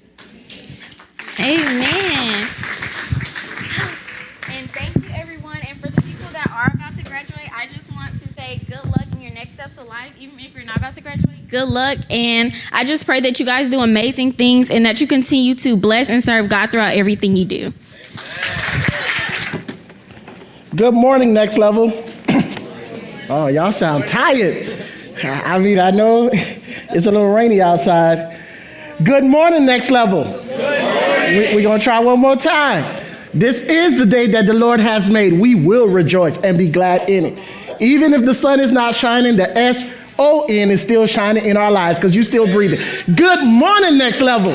Amen. And thank you, everyone. And for the people that are about to graduate, I just want to say good luck in your next steps of life, even if you're not about to graduate. Good luck. And I just pray that you guys do amazing things and that you continue to bless and serve God throughout everything you do. Good morning, Next Level. Oh, y'all sound tired. I mean, I know it's a little rainy outside. Good morning, Next Level. We're we going to try one more time. This is the day that the Lord has made. We will rejoice and be glad in it. Even if the sun is not shining, the S O N is still shining in our lives because you're still breathing. Good morning, Next Level.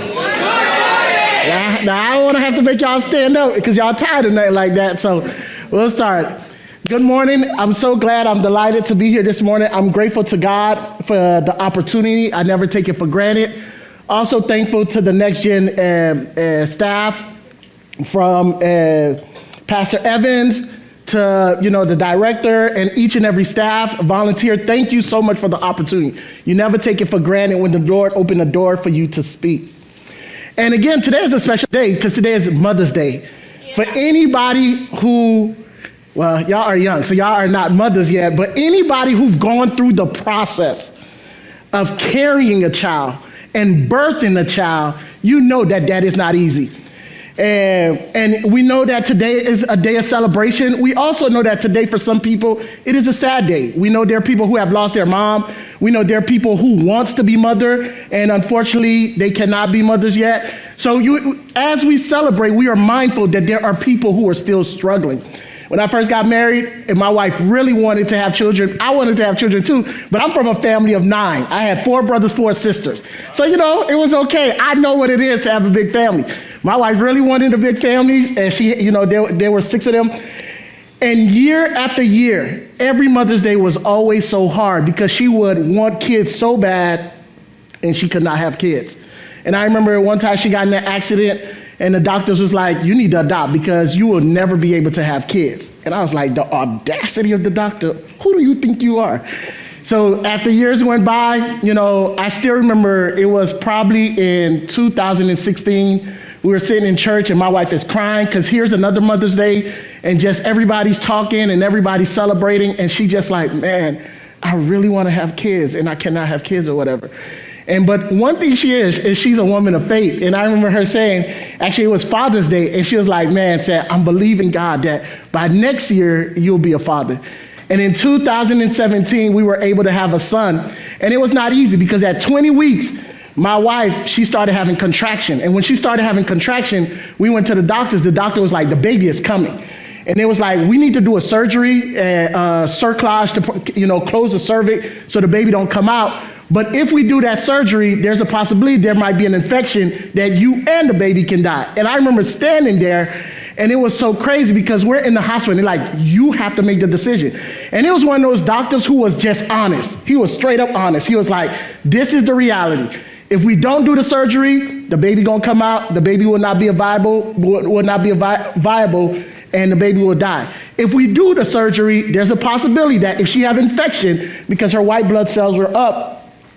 Now, now I don't want to have to make y'all stand up because y'all tired of nothing like that. So we'll start. Good morning. I'm so glad. I'm delighted to be here this morning. I'm grateful to God for the opportunity. I never take it for granted. Also thankful to the Next Gen uh, uh, staff, from uh, Pastor Evans to, you know, the director and each and every staff, volunteer. Thank you so much for the opportunity. You never take it for granted when the Lord opened the door for you to speak. And again, today is a special day because today is Mother's Day. Yeah. For anybody who, well, y'all are young, so y'all are not mothers yet, but anybody who's gone through the process of carrying a child and birthing a child, you know that that is not easy. And, and we know that today is a day of celebration. We also know that today for some people, it is a sad day. We know there are people who have lost their mom. We know there are people who wants to be mother, and unfortunately, they cannot be mothers yet. So you, as we celebrate, we are mindful that there are people who are still struggling. When I first got married and my wife really wanted to have children, I wanted to have children too, but I'm from a family of nine. I had four brothers, four sisters. So, you know, it was okay. I know what it is to have a big family. My wife really wanted a big family, and she, you know, there, there were six of them. And year after year, every Mother's Day was always so hard because she would want kids so bad, and she could not have kids. And I remember one time she got in an accident, and the doctors was like, you need to adopt because you will never be able to have kids. And I was like, the audacity of the doctor, who do you think you are? So after years went by, you know, I still remember it was probably in two thousand sixteen, we were sitting in church and my wife is crying because here's another Mother's Day and just everybody's talking and everybody's celebrating. And she just like, man, I really want to have kids and I cannot have kids or whatever. And but one thing she is, is she's a woman of faith. And I remember her saying, actually it was Father's Day, and she was like, man, said, I'm believing God that by next year you'll be a father. And in two thousand seventeen, we were able to have a son. And it was not easy because at twenty weeks, my wife, she started having contraction. And when she started having contraction, we went to the doctors. The doctor was like, the baby is coming. And it was like, we need to do a surgery, uh, uh, cerclage to, you know, close the cervix so the baby don't come out. But if we do that surgery, there's a possibility there might be an infection that you and the baby can die. And I remember standing there, and it was so crazy because we're in the hospital, and they're like, you have to make the decision. And it was one of those doctors who was just honest. He was straight up honest. He was like, this is the reality. If we don't do the surgery, the baby gonna come out, the baby will not be a viable, will, will not be a vi- viable, and the baby will die. If we do the surgery, there's a possibility that if she have infection, because her white blood cells were up,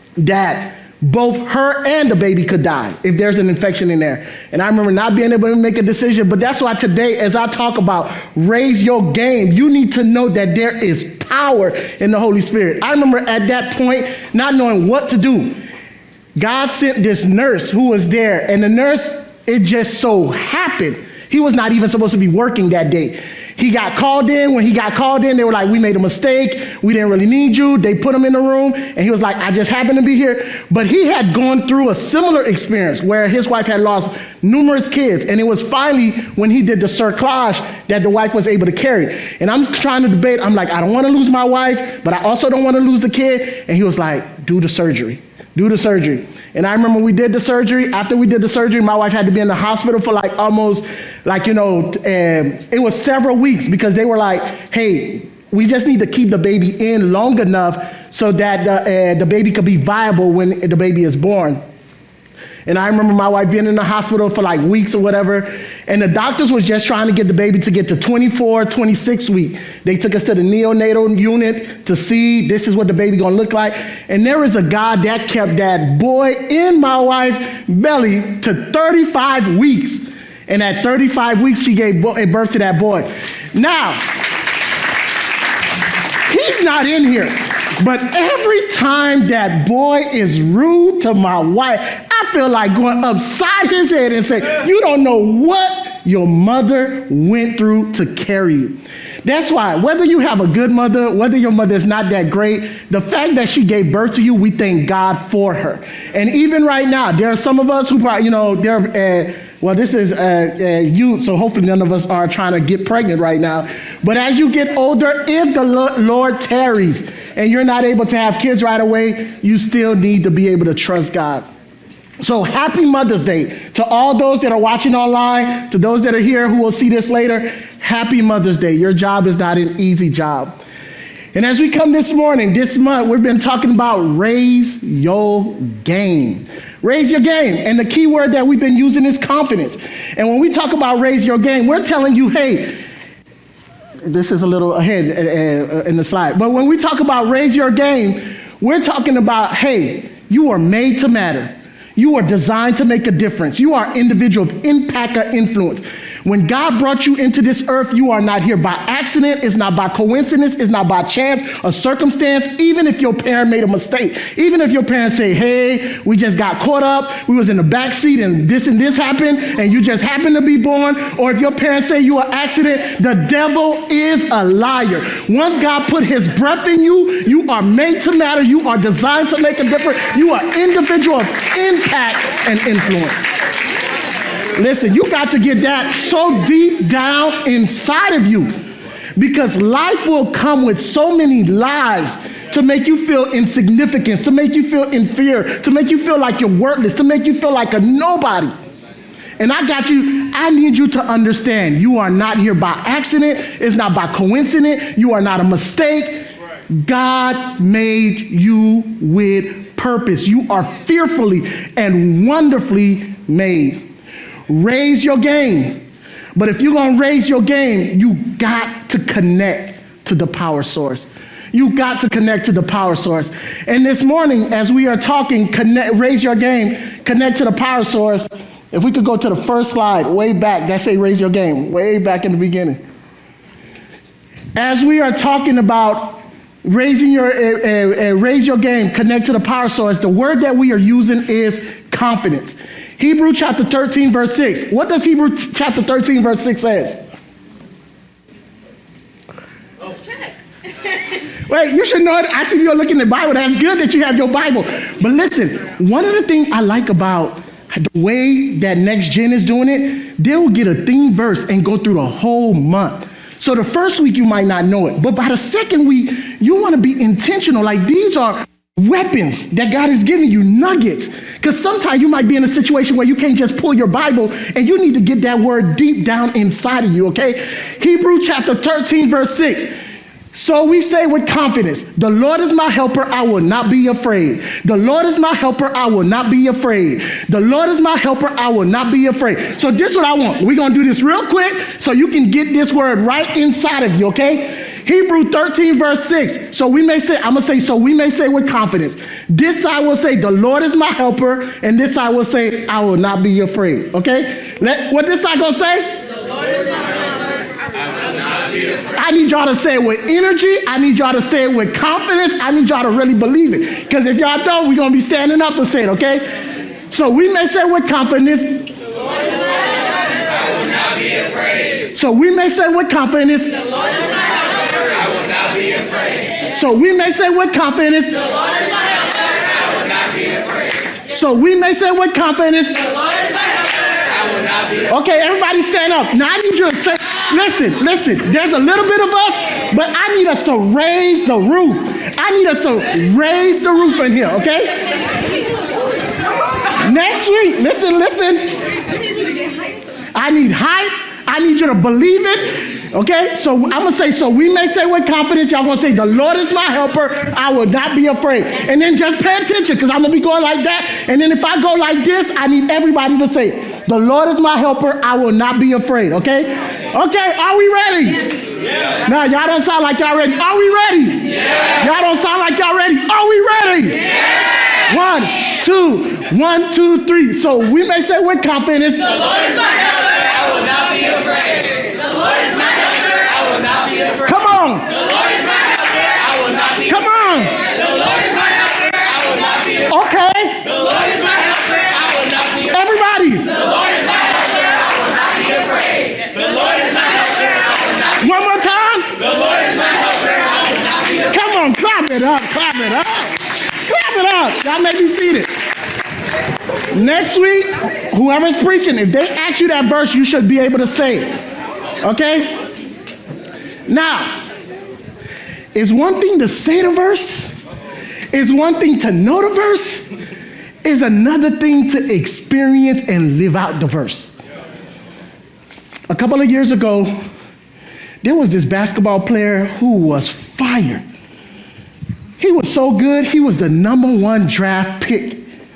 that both her and the baby could die if there's an infection in there. And I remember not being able to make a decision, but that's why today, as I talk about raise your game, you need to know that there is power in the Holy Spirit. I remember at that point, not knowing what to do. God sent this nurse who was there, and the nurse, it just so happened, he was not even supposed to be working that day. He got called in. When he got called in, they were like, we made a mistake. We didn't really need you. They put him in the room, and he was like, I just happened to be here. But he had gone through a similar experience where his wife had lost numerous kids, and it was finally when he did the cerclage that the wife was able to carry. And I'm trying to debate. I'm like, I don't want to lose my wife, but I also don't want to lose the kid. And he was like, do the surgery. Do the surgery. And I remember we did the surgery. After we did the surgery, my wife had to be in the hospital for like almost, like, you know, um, it was several weeks because they were like, hey, we just need to keep the baby in long enough so that the, uh, the baby could be viable when the baby is born. And I remember my wife being in the hospital for like weeks or whatever, and the doctors was just trying to get the baby to get to twenty-four, twenty-six weeks. They took us to the neonatal unit to see this is what the baby gonna look like. And there was a God that kept that boy in my wife's belly to thirty-five weeks. And at thirty-five weeks, she gave birth to that boy. Now, he's not in here, but every time that boy is rude to my wife, I feel like going upside his head and say, you don't know what your mother went through to carry you. That's why, whether you have a good mother, whether your mother is not that great, the fact that she gave birth to you, we thank God for her. And even right now, there are some of us who probably, you know, they're, uh, well, this is uh, uh, youth, so hopefully none of us are trying to get pregnant right now. But as you get older, if the Lord tarries and you're not able to have kids right away, you still need to be able to trust God. So happy Mother's Day to all those that are watching online, to those that are here who will see this later. Happy Mother's Day. Your job is not an easy job. And as we come this morning, this month, we've been talking about raise your game. Raise your game. And the key word that we've been using is confidence. And when we talk about raise your game, we're telling you, hey, this is a little ahead in the slide. But when we talk about raise your game, we're talking about, hey, you are made to matter. You are designed to make a difference. You are individual of impact or influence. When God brought you into this earth, you are not here by accident. It's not by coincidence. It's not by chance or circumstance. Even if your parent made a mistake, even if your parents say, hey, we just got caught up, we was in the back seat and this and this happened, and you just happened to be born, or if your parents say you were an accident, the devil is a liar. Once God put his breath in you, you are made to matter. You are designed to make a difference. You are individual of impact and influence. Listen, you got to get that so deep down inside of you, because life will come with so many lies to make you feel insignificant, to make you feel inferior, to make you feel like you're worthless, to make you feel like a nobody. And I got you, I need you to understand, you are not here by accident. It's not by coincidence. You are not a mistake. God made you with purpose. You are fearfully and wonderfully made. Raise your game. But if you're going to raise your game, you got to connect to the power source. You got to connect to the power source. And this morning, as we are talking, connect, raise your game, connect to the power source. If we could go to the first slide, way back, that say raise your game, way back in the beginning. As we are talking about raising your, uh, uh, uh, raise your game, connect to the power source. The word that we are using is confidence. Hebrew chapter thirteen, verse six. What does Hebrew t- chapter thirteen, verse six says? Let's check. Wait, you should know it. I see you're looking at the Bible. That's good that you have your Bible. But listen, one of the things I like about the way that Next Gen is doing it, they'll get a theme verse and go through the whole month. So the first week you might not know it, but by the second week, you want to be intentional. Like these are weapons that God is giving you, nuggets. Because sometimes you might be in a situation where you can't just pull your Bible and you need to get that word deep down inside of you, okay? Hebrew chapter thirteen, verse six. So we say with confidence, the Lord is my helper, I will not be afraid. The Lord is my helper, I will not be afraid. The Lord is my helper, I will not be afraid. So this is what I want. We're going to do this real quick so you can get this word right inside of you, okay? Hebrew thirteen, verse six. So we may say, I'm going to say, so we may say with confidence. This I will say, the Lord is my helper, and this I will say, I will not be afraid, okay? Let, what this I going to say? The Lord is my helper. I need y'all to say it with energy. I need y'all to say it with confidence. I need y'all to really believe it. Because if y'all don't, we're going to be standing up to say it, okay? So we may say with confidence. The Lord is my helper. I will not be afraid. So we may say with confidence. The Lord is my helper. I will not be afraid. So we may say with confidence. The Lord is my helper. I will not be afraid. So we may say with confidence. The Lord is my helper. I will not be afraid. Okay, everybody stand up. Now I need you to say. Listen, listen, there's a little bit of us, but I need us to raise the roof. I need us to raise the roof in here, okay? Next week, listen, listen. I need hype. I need you to believe it, okay? So I'm going to say, so we may say with confidence, y'all going to say, the Lord is my helper. I will not be afraid. And then just pay attention because I'm going to be going like that. And then if I go like this, I need everybody to say, the Lord is my helper. I will not be afraid, okay? Okay, are we ready? Yeah. Now, y'all don't sound like y'all ready. Are we ready? Yeah. Y'all don't sound like y'all ready. Are we ready? Yeah. One, two, one, two, three. So we may say with confidence. The Lord is my helper. I will not be afraid. The Lord is my helper. I will not be afraid. Come on. The Lord is my helper. I will not be afraid. Come on. The Lord is my helper. I will not be afraid. Okay. The Lord is my helper. I will not be afraid. Everybody. The Lord is my helper. I will not be afraid. The Lord is my helper. I will not be afraid. One more time. The Lord is my helper. I will not be afraid. Come on, clap it up, clap it up. Clap it up. Y'all may be seated. Next week, whoever's preaching, if they ask you that verse, you should be able to say it. Okay? Now, it's one thing to say the verse. It's one thing to know the verse. It's another thing to experience and live out the verse. A couple of years ago, there was this basketball player who was fire. He was so good, he was the number one draft pick.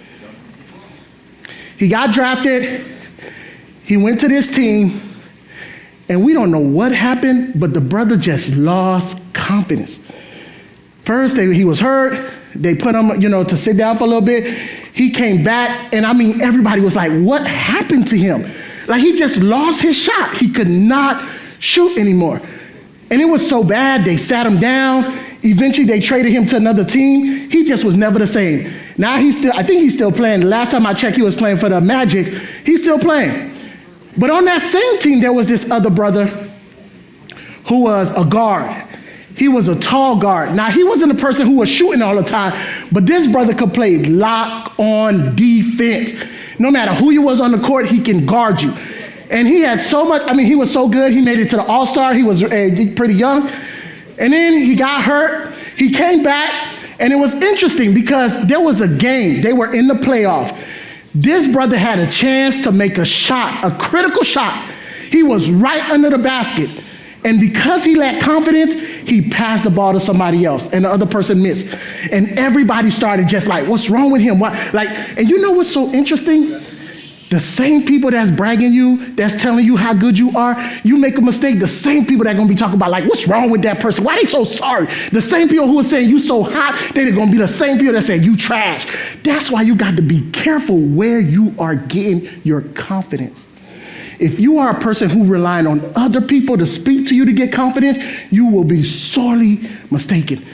He got drafted, he went to this team, and we don't know what happened, but the brother just lost confidence. First, they, he was hurt. They put him, you know, to sit down for a little bit. He came back, and I mean, everybody was like, what happened to him? Like, he just lost his shot. He could not shoot anymore. And it was so bad, they sat him down. Eventually, they traded him to another team. He just was never the same. Now, he's still, I think he's still playing. The last time I checked, he was playing for the Magic. He's still playing. But on that same team, there was this other brother who was a guard. He was a tall guard. Now, he wasn't a person who was shooting all the time, but this brother could play lock on defense. No matter who you was on the court, he can guard you. And he had so much, I mean, he was so good. He made it to the All-Star. He was uh, pretty young. And then he got hurt. He came back, and it was interesting because there was a game. They were in the playoff. This brother had a chance to make a shot, a critical shot. He was right under the basket. And because he lacked confidence, he passed the ball to somebody else, and the other person missed. And everybody started just like, what's wrong with him? What? Like, and you know what's so interesting? The same people that's bragging you, that's telling you how good you are, you make a mistake, the same people that are going to be talking about, like, what's wrong with that person? Why are they so sorry? The same people who are saying you so hot, they're going to be the same people that say you trash. That's why you got to be careful where you are getting your confidence. If you are a person who relies on other people to speak to you to get confidence, you will be sorely mistaken.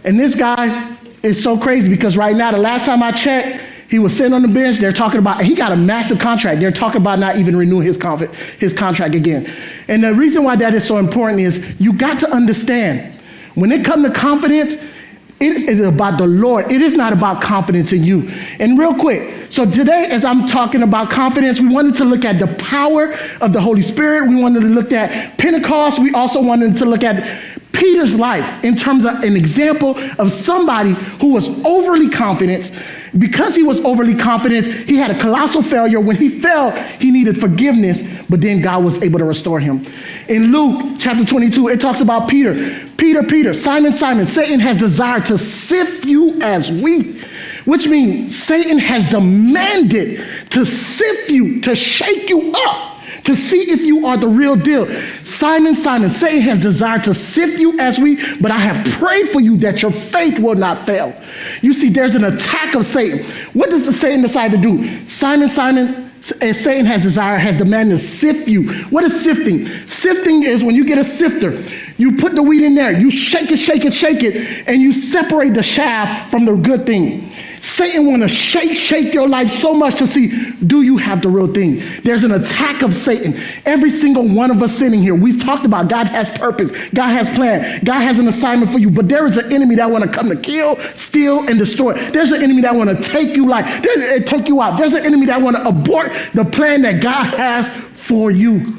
And this guy is so crazy because right now, the last time I checked, he was sitting on the bench. They're talking about, he got a massive contract. They're talking about not even renewing his, conf- his contract again. And the reason why that is so important is you got to understand, when it comes to confidence, it is about the Lord. It is not about confidence in you. And real quick, so today as I'm talking about confidence, we wanted to look at the power of the Holy Spirit. We wanted to look at Pentecost. We also wanted to look at Peter's life in terms of an example of somebody who was overly confident. Because he was overly confident, he had a colossal failure. When he fell, he needed forgiveness, but then God was able to restore him. In Luke chapter twenty-two, it talks about Peter. Peter, Peter, Simon, Simon, Satan has desired to sift you as wheat, which means Satan has demanded to sift you, to shake you up, to see if you are the real deal. Simon, Simon, Satan has desired to sift you as wheat, but I have prayed for you that your faith will not fail. You see, there's an attack of Satan. What does the Satan decide to do? Simon, Simon, as Satan has desired, has demanded to sift you. What is sifting? Sifting is when you get a sifter, you put the wheat in there, you shake it, shake it, shake it, and you separate the chaff from the good thing. Satan want to shake, shake your life so much to see, do you have the real thing? There's an attack of Satan. Every single one of us sitting here, we've talked about God has purpose. God has plan. God has an assignment for you. But there is an enemy that want to come to kill, steal, and destroy. There's an enemy that want to take you life, There's, take you out. There's an enemy that want to abort the plan that God has for you.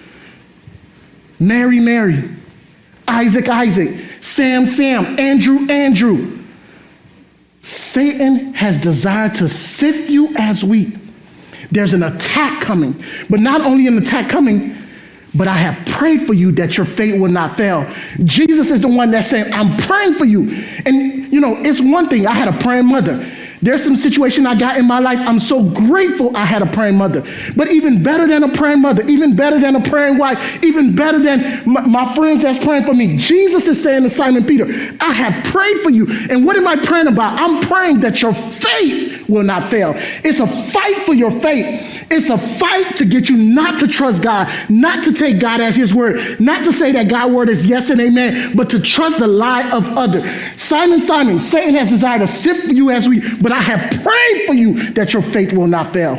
Mary, Mary, Isaac, Isaac, Sam, Sam, Andrew, Andrew. Satan has desired to sift you as wheat. There's an attack coming, but not only an attack coming, but I have prayed for you that your faith will not fail. Jesus is the one that's saying, I'm praying for you. And you know, it's one thing, I had a praying mother. There's some situation I got in my life. I'm so grateful I had a praying mother. But even better than a praying mother, even better than a praying wife, even better than my, my friends that's praying for me, Jesus is saying to Simon Peter, I have prayed for you. And what am I praying about? I'm praying that your faith will not fail. It's a fight for your faith. It's a fight to get you not to trust God, not to take God as his word, not to say that God's word is yes and amen, but to trust the lie of others. Simon, Simon, Satan has desired to sift for you as we, but I have prayed for you that your faith will not fail.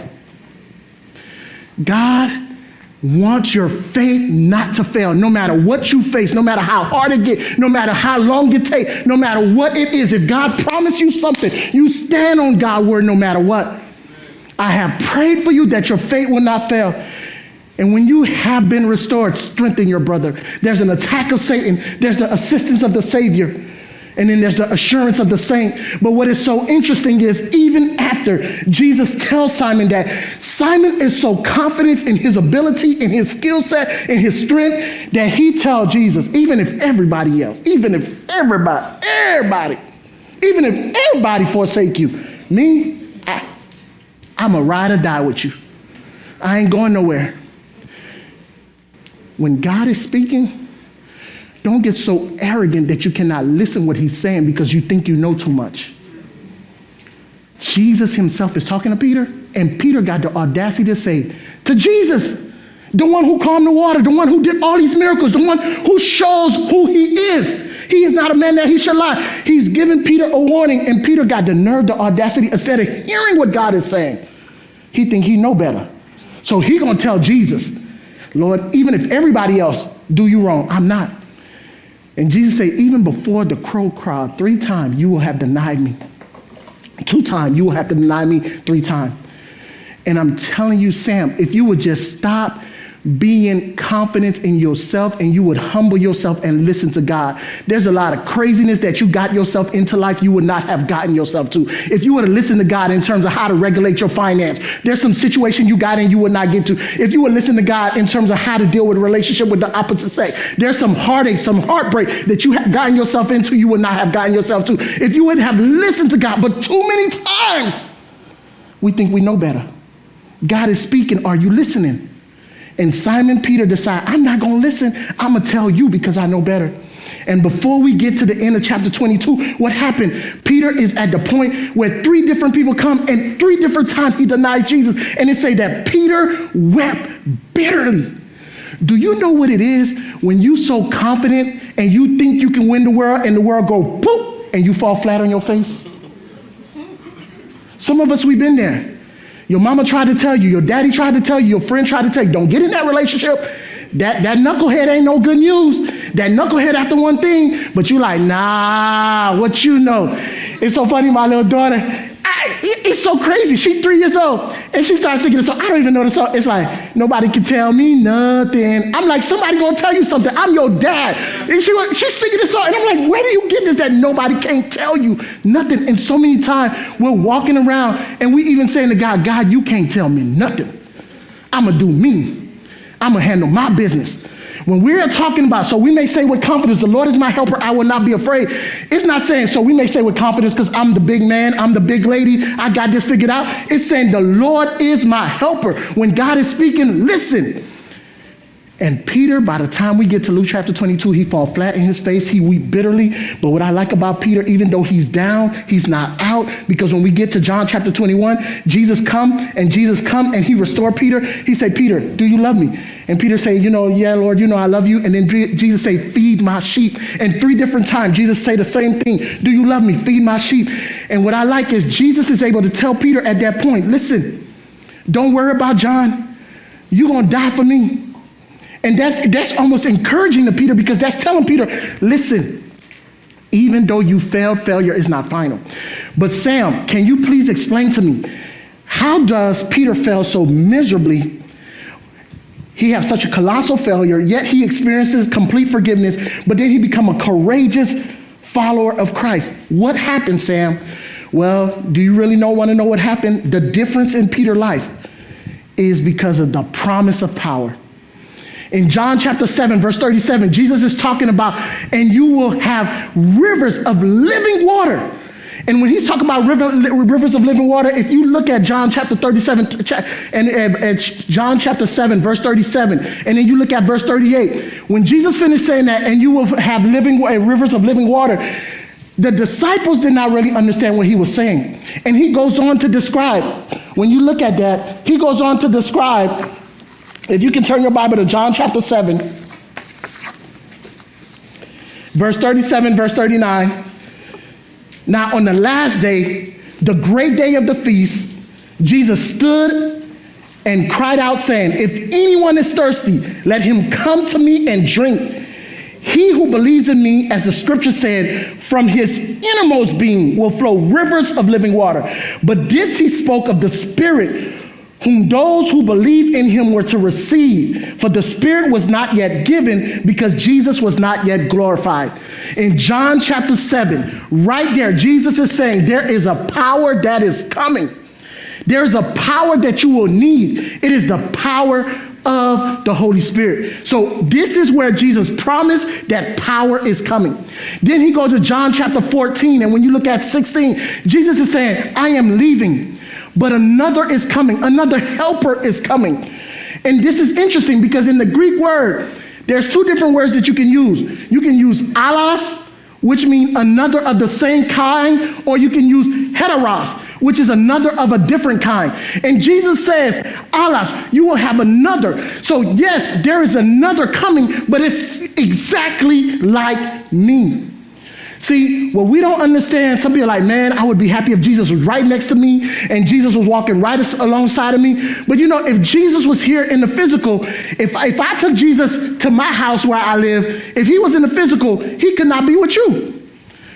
God wants your faith not to fail, no matter what you face, no matter how hard it gets, no matter how long it takes, no matter what it is. If God promised you something, you stand on God's word no matter what. I have prayed for you that your faith will not fail. And when you have been restored, strengthen your brother. There's an attack of Satan. There's the assistance of the Savior. And then there's the assurance of the saint. But what is so interesting is even after Jesus tells Simon that Simon is so confident in his ability, in his skill set, in his strength, that he tells Jesus, even if everybody else, even if everybody, everybody, even if everybody forsake you, me, I, I'm a ride or die with you. I ain't going nowhere. When God is speaking, don't get so arrogant that you cannot listen what he's saying because you think you know too much. Jesus himself is talking to Peter, and Peter got the audacity to say to Jesus, the one who calmed the water, the one who did all these miracles, the one who shows who he is. He is not a man that he should lie. He's given Peter a warning, and Peter got the nerve, the audacity, instead of hearing what God is saying, he think he know better. So he gonna tell Jesus, Lord, even if everybody else do you wrong, I'm not. And Jesus said, even before the crow crowd, three times you will have denied me. Two times you will have to deny me three times. And I'm telling you, Sam, if you would just stop being confident in yourself and you would humble yourself and listen to God, there's a lot of craziness that you got yourself into life you would not have gotten yourself to. If you would have listened to God in terms of how to regulate your finance, there's some situation you got in you would not get to. If you would listen to God in terms of how to deal with a relationship with the opposite sex, there's some heartache, some heartbreak that you have gotten yourself into you would not have gotten yourself to. If you would have listened to God, but too many times we think we know better. God is speaking. Are you listening? And Simon Peter decided, I'm not going to listen. I'm going to tell you because I know better. And before we get to the end of chapter twenty-two, what happened? Peter is at the point where three different people come and three different times he denies Jesus. And it say that Peter wept bitterly. Do you know what it is when you so confident and you think you can win the world and the world go boop and you fall flat on your face? Some of us, we've been there. Your mama tried to tell you, your daddy tried to tell you, your friend tried to tell you, don't get in that relationship. That, that knucklehead ain't no good news. That knucklehead after one thing, but you like, nah, what you know? It's so funny, my little daughter, I, it's so crazy. She's three years old, and she starts singing the song. I don't even know the song. It's like, nobody can tell me nothing. I'm like, somebody gonna tell you something. I'm your dad. And she, she's singing this song, and I'm like, where do you get this that nobody can't tell you nothing? And so many times, we're walking around, and we even saying to God, God, you can't tell me nothing. I'm gonna do me. I'm gonna handle my business. When we're talking about, so we may say with confidence, the Lord is my helper, I will not be afraid. It's not saying, so we may say with confidence because I'm the big man, I'm the big lady, I got this figured out. It's saying the Lord is my helper. When God is speaking, listen. And Peter, by the time we get to Luke chapter twenty-two, he fall flat in his face, he weep bitterly. But what I like about Peter, even though he's down, he's not out, because when we get to John chapter twenty-one, Jesus come and Jesus come and he restore Peter. He say, Peter, do you love me? And Peter say, you know, yeah, Lord, you know I love you. And then Jesus say, feed my sheep. And three different times, Jesus say the same thing. Do you love me? Feed my sheep. And what I like is Jesus is able to tell Peter at that point, listen, don't worry about John. You're going to die for me. And that's, that's almost encouraging to Peter, because that's telling Peter, listen, even though you failed, failure is not final. But Sam, can you please explain to me, how does Peter fail so miserably? He has such a colossal failure, yet he experiences complete forgiveness, but then he becomes a courageous follower of Christ. What happened, Sam? Well, do you really know, want to know what happened? The difference in Peter's life is because of the promise of power. In John chapter seven, verse thirty-seven, Jesus is talking about, and you will have rivers of living water. And when he's talking about river, rivers of living water, if you look at John chapter thirty-seven, and at John chapter seven, verse thirty-seven, and then you look at verse thirty-eight, when Jesus finished saying that, and you will have living rivers of living water, the disciples did not really understand what he was saying. And he goes on to describe, when you look at that, he goes on to describe, if you can turn your Bible to John chapter seven, verse thirty-seven, verse thirty-nine. Now on the last day, the great day of the feast, Jesus stood and cried out saying, if anyone is thirsty, let him come to me and drink. He who believes in me, as the scripture said, from his innermost being will flow rivers of living water. But this he spoke of the Spirit, whom those who believe in him were to receive, for the Spirit was not yet given because Jesus was not yet glorified. In John chapter seven, right there, Jesus is saying there is a power that is coming. There is a power that you will need. It is the power of the Holy Spirit. So this is where Jesus promised that power is coming. Then he goes to John chapter fourteen, and when you look at sixteen, Jesus is saying, I am leaving, but another is coming. Another helper is coming. And this is interesting because in the Greek word, there's two different words that you can use. You can use allos, which means another of the same kind, or you can use heteros, which is another of a different kind. And Jesus says, allos, you will have another. So yes, there is another coming, but it's exactly like me. See, what we don't understand, some people are like, man, I would be happy if Jesus was right next to me and Jesus was walking right alongside of me. But you know, if Jesus was here in the physical, if, if I took Jesus to my house where I live, if he was in the physical, he could not be with you.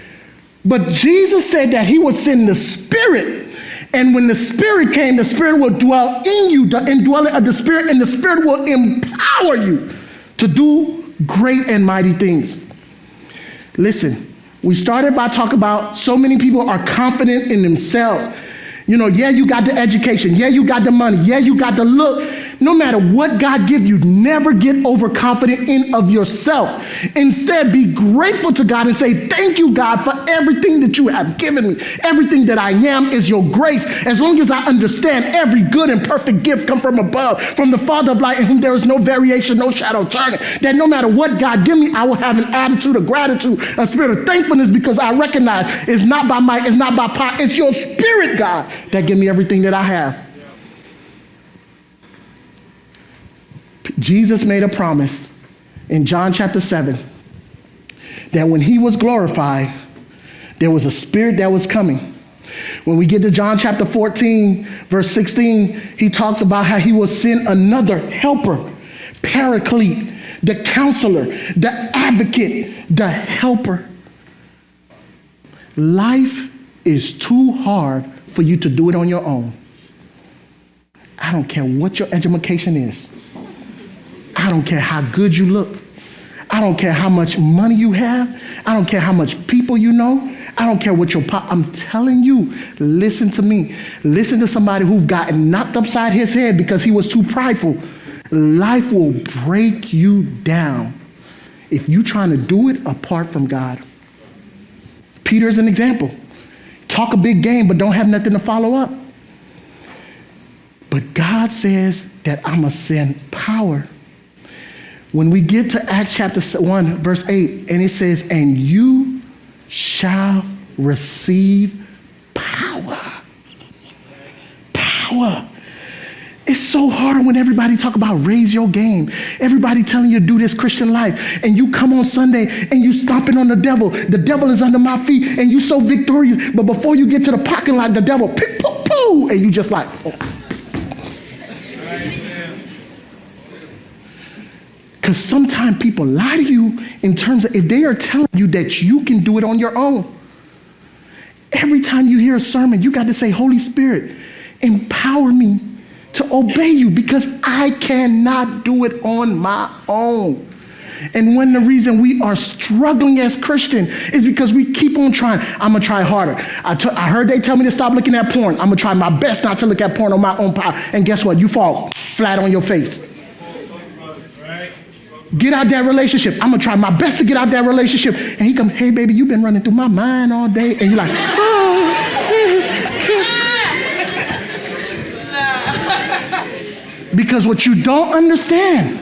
But Jesus said that he would send the Spirit. And when the Spirit came, the Spirit will dwell in you, the indwelling of the Spirit, and the Spirit will empower you to do great and mighty things. Listen. We started by talking about so many people are confident in themselves. You know, yeah, you got the education. Yeah, you got the money. Yeah, you got the look. No matter what God gives you, never get overconfident in of yourself. Instead, be grateful to God and say, thank you, God, for everything that you have given me. Everything that I am is your grace. As long as I understand every good and perfect gift come from above, from the Father of light, in whom there is no variation, no shadow turning, that no matter what God give me, I will have an attitude of gratitude, a spirit of thankfulness, because I recognize it's not by might, it's not by power, it's your Spirit, God, that give me everything that I have. Jesus made a promise in John chapter seven that when he was glorified, There was a spirit that was coming. When we get to John chapter fourteen, verse sixteen, he talks about how he will send another helper, paraclete, the counselor, the advocate, the helper. Life is too hard for you to do it on your own. I don't care what your education is. I don't care how good you look. I don't care how much money you have. I don't care how much people you know. I don't care what your pop. I'm telling you, listen to me. Listen to somebody who got knocked upside his head because he was too prideful. Life will break you down if you're trying to do it apart from God. Peter is an example. Talk a big game, but don't have nothing to follow up. But God says that I'm going to send power. When we get to Acts chapter one, verse eight, and it says, and you shall receive power. Power. It's so hard when everybody talk about raise your game. Everybody telling you to do this Christian life. And you come on Sunday and you stomping on the devil. The devil is under my feet and you so victorious. But before you get to the parking lot, the devil, pick, poo, poo, and you just like, oh. Because sometimes people lie to you in terms of if they are telling you that you can do it on your own. Every time you hear a sermon, you got to say, Holy Spirit, empower me to obey you because I cannot do it on my own. And one of the reasons we are struggling as Christians is because we keep on trying. I'm going to try harder. I, t- I heard they tell me to stop looking at porn. I'm going to try my best not to look at porn on my own power. And guess what? You fall flat on your face. Get out that relationship. I'm going to try my best to get out that relationship. And he come, hey, baby, you've been running through my mind all day. And you're like, oh. Because what you don't understand,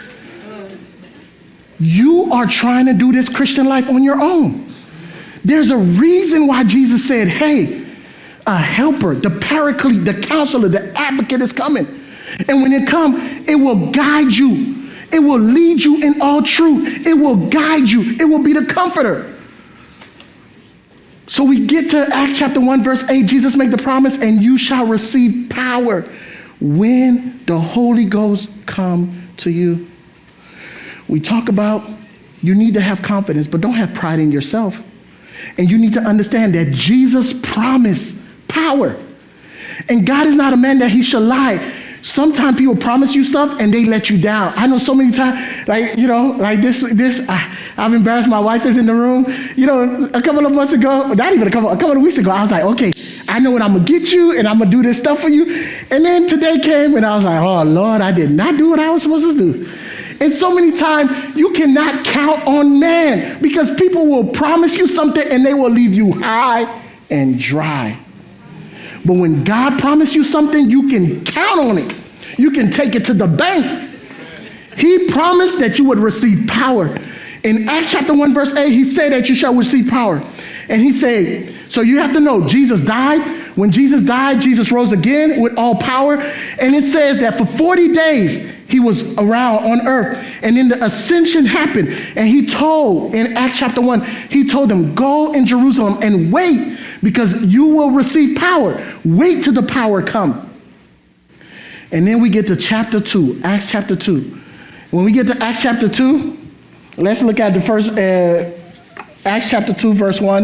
you are trying to do this Christian life on your own. There's a reason why Jesus said, hey, a helper, the paraclete, the counselor, the advocate is coming. And when it comes, it will guide you. It will lead you in all truth. It will guide you. It will be the comforter. So we get to Acts chapter one, verse eight. Jesus made the promise, and you shall receive power when the Holy Ghost come to you. We talk about you need to have confidence, but don't have pride in yourself. And you need to understand that Jesus promised power. And God is not a man that he should lie. Sometimes people promise you stuff and they let you down. I know so many times, like, you know, like this, this, I, I've embarrassed my wife is in the room. You know, a couple of months ago, not even a couple, a couple of weeks ago, I was like, okay, I know what I'm going to get you and I'm going to do this stuff for you. And then today came and I was like, oh, Lord, I did not do what I was supposed to do. And so many times you cannot count on man because people will promise you something and they will leave you high and dry. But when God promised you something, you can count on it. You can take it to the bank. He promised that you would receive power. In Acts chapter one, verse eight, he said that you shall receive power. And he said, so you have to know, Jesus died. When Jesus died, Jesus rose again with all power. And it says that for forty days, he was around on earth. And then the ascension happened. And he told, in Acts chapter one, he told them, go in Jerusalem and wait because you will receive power. Wait till the power come. And then we get to chapter two, Acts chapter two. When we get to Acts chapter two, let's look at the first, uh, Acts chapter two, verse one.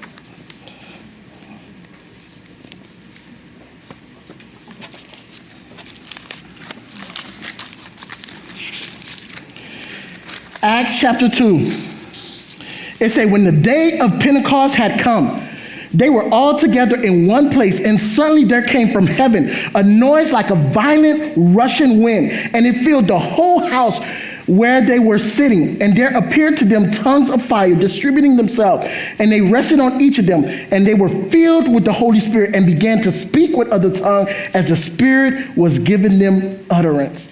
Acts chapter two. It says, when the day of Pentecost had come, they were all together in one place, and suddenly there came from heaven a noise like a violent rushing wind, and it filled the whole house where they were sitting. And there appeared to them tongues of fire distributing themselves, and they rested on each of them, and they were filled with the Holy Spirit and began to speak with other tongues as the Spirit was giving them utterance.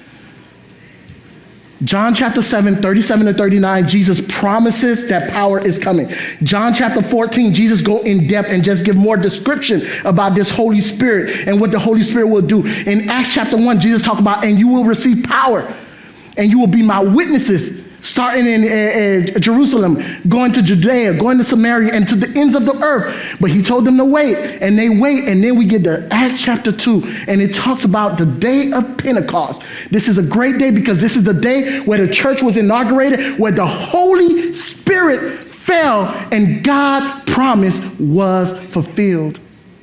John chapter seven, thirty-seven to thirty-nine, Jesus promises that power is coming. John chapter fourteen, Jesus go in depth and just give more description about this Holy Spirit and what the Holy Spirit will do. In Acts chapter one, Jesus talk about, and you will receive power and you will be my witnesses. starting in uh, uh, Jerusalem, going to Judea, going to Samaria, and to the ends of the earth. But he told them to wait, and they wait, and then we get to Acts chapter two, and it talks about the day of Pentecost. This is a great day because this is the day where the church was inaugurated, where the Holy Spirit fell, and God's promise was fulfilled.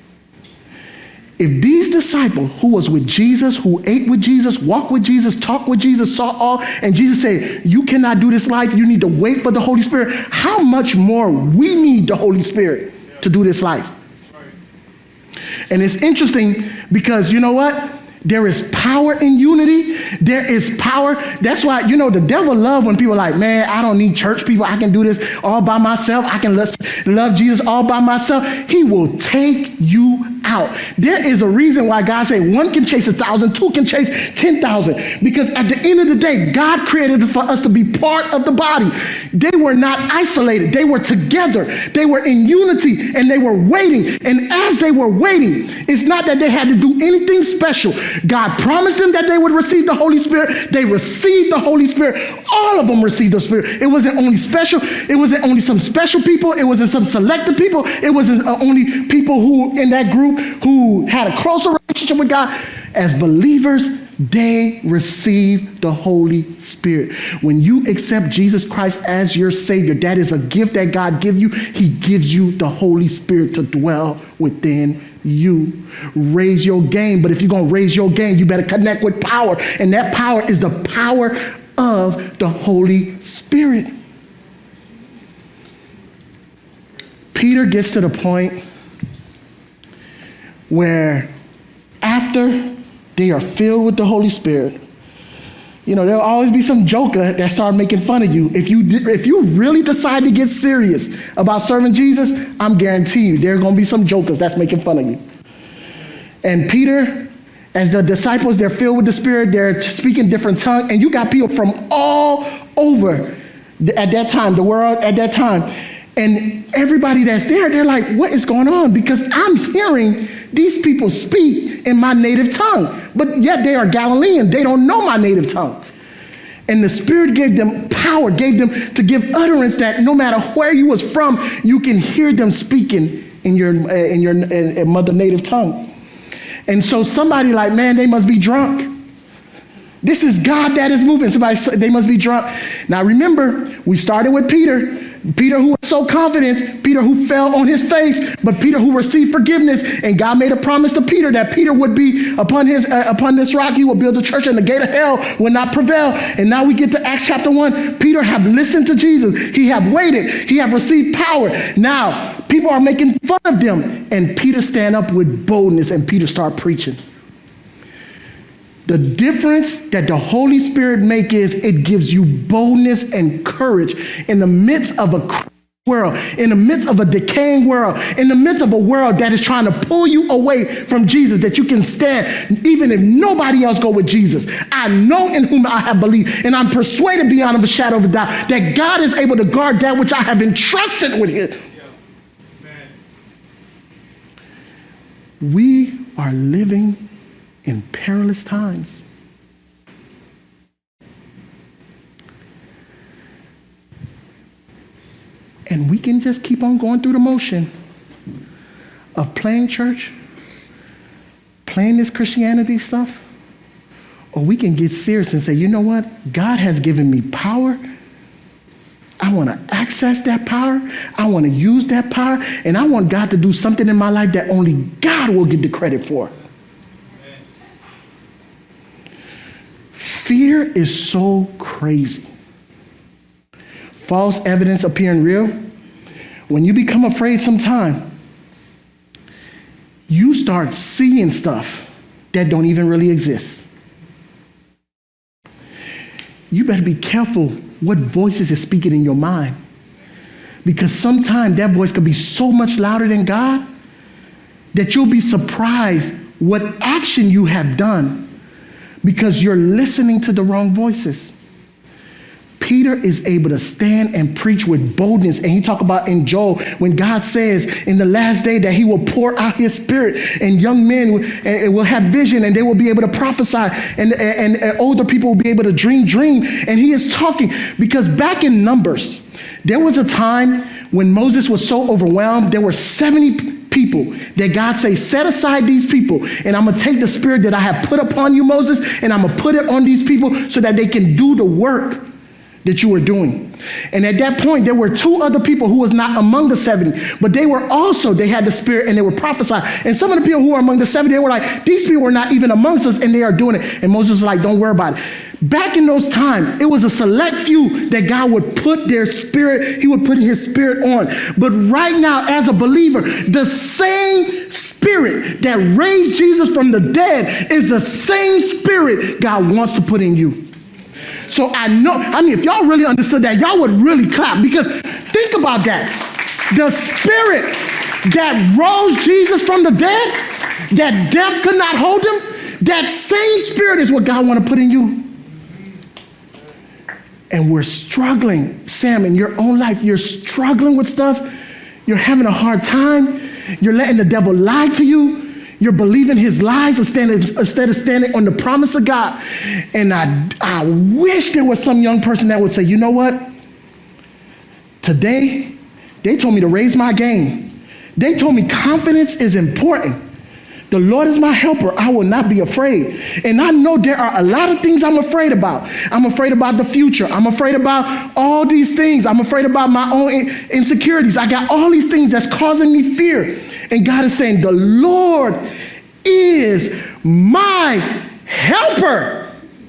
If these disciples who was with Jesus, who ate with Jesus, walked with Jesus, talked with Jesus, saw all, and Jesus said, you cannot do this life, you need to wait for the Holy Spirit, how much more we need the Holy Spirit to do this life? And it's interesting because you know what? There is power in unity. There is power. That's why, you know, the devil loves when people are like, man, I don't need church people. I can do this all by myself. I can love Jesus all by myself. He will take you out. There is a reason why God said one can chase a thousand, two can chase ten thousand. Because at the end of the day, God created for us to be part of the body. They were not isolated. They were together. They were in unity and they were waiting. And as they were waiting, it's not that they had to do anything special. God promised them that they would receive the Holy Spirit. They received the Holy Spirit. All of them received the Spirit. It wasn't only special. It wasn't only some special people. It wasn't some selected people. It wasn't only people who in that group who had a closer relationship with God. As believers, they received the Holy Spirit. When you accept Jesus Christ as your Savior, that is a gift that God gives you. He gives you the Holy Spirit to dwell within you. Raise your game, but if you're going to raise your game, you better connect with power. And that power is the power of the Holy Spirit. Peter gets to the point where after they are filled with the Holy Spirit, you know, there'll always be some joker that start making fun of you. If you if you really decide to get serious about serving Jesus, I'm guaranteeing you there are going to be some jokers that's making fun of you. And Peter, as the disciples, they're filled with the Spirit, they're speaking different tongues, and you got people from all over at that time, the world at that time. And everybody that's there, they're like, what is going on? Because I'm hearing these people speak in my native tongue, but yet they are Galilean. They don't know my native tongue. And the Spirit gave them power, gave them to give utterance that no matter where you was from, you can hear them speaking in your uh, in your uh, mother native tongue. And so somebody like, man, they must be drunk. This is God that is moving. Somebody, they must be drunk. Now remember, we started with Peter. Peter who was so confident, Peter who fell on his face, but Peter who received forgiveness, and God made a promise to Peter that Peter would be upon his uh, upon this rock, he will build a church and the gate of hell will not prevail. And now we get to Acts chapter one. Peter have listened to Jesus. He have waited. He have received power. Now people are making fun of them, and Peter stand up with boldness, and Peter start preaching. The difference that the Holy Spirit make is it gives you boldness and courage in the midst of a world, in the midst of a decaying world, in the midst of a world that is trying to pull you away from Jesus, that you can stand even if nobody else go with Jesus. I know in whom I have believed, and I'm persuaded beyond a shadow of a doubt that God is able to guard that which I have entrusted with him. We are living in perilous times. And we can just keep on going through the motion of playing church, playing this Christianity stuff, or we can get serious and say, you know what? God has given me power. I want to access that power. I want to use that power. And I want God to do something in my life that only God will get the credit for. Fear is so crazy. False evidence appearing real. When you become afraid sometime, you start seeing stuff that don't even really exist. You better be careful what voices are speaking in your mind, because sometimes that voice could be so much louder than God that you'll be surprised what action you have done because you're listening to the wrong voices. Peter is able to stand and preach with boldness. And he talked about in Joel, when God says in the last day that he will pour out his spirit and young men will, will have vision and they will be able to prophesy and, and, and older people will be able to dream, dream. And he is talking because back in Numbers, there was a time when Moses was so overwhelmed, there were seventy people that God say, set aside these people and I'm going to take the spirit that I have put upon you, Moses, and I'm going to put it on these people so that they can do the work that you were doing. And at that point, there were two other people who was not among the seventy, but they were also, they had the spirit and they were prophesying. And some of the people who were among the seventy, they were like, these people were not even amongst us and they are doing it. And Moses was like, don't worry about it. Back in those times, it was a select few that God would put their spirit, he would put his spirit on. But right now, as a believer, the same spirit that raised Jesus from the dead is the same spirit God wants to put in you. So I know, I mean, if y'all really understood that, y'all would really clap, because think about that. The spirit that rose Jesus from the dead, that death could not hold him, that same spirit is what God want to put in you. And we're struggling, Sam, in your own life, you're struggling with stuff. You're having a hard time. You're letting the devil lie to you. You're believing his lies instead of, instead of standing on the promise of God. And I, I wish there was some young person that would say, you know what? Today, they told me to raise my game. They told me confidence is important. The Lord is my helper. I will not be afraid. And I know there are a lot of things I'm afraid about. I'm afraid about the future. I'm afraid about all these things. I'm afraid about my own insecurities. I got all these things that's causing me fear. And God is saying, the Lord is my helper.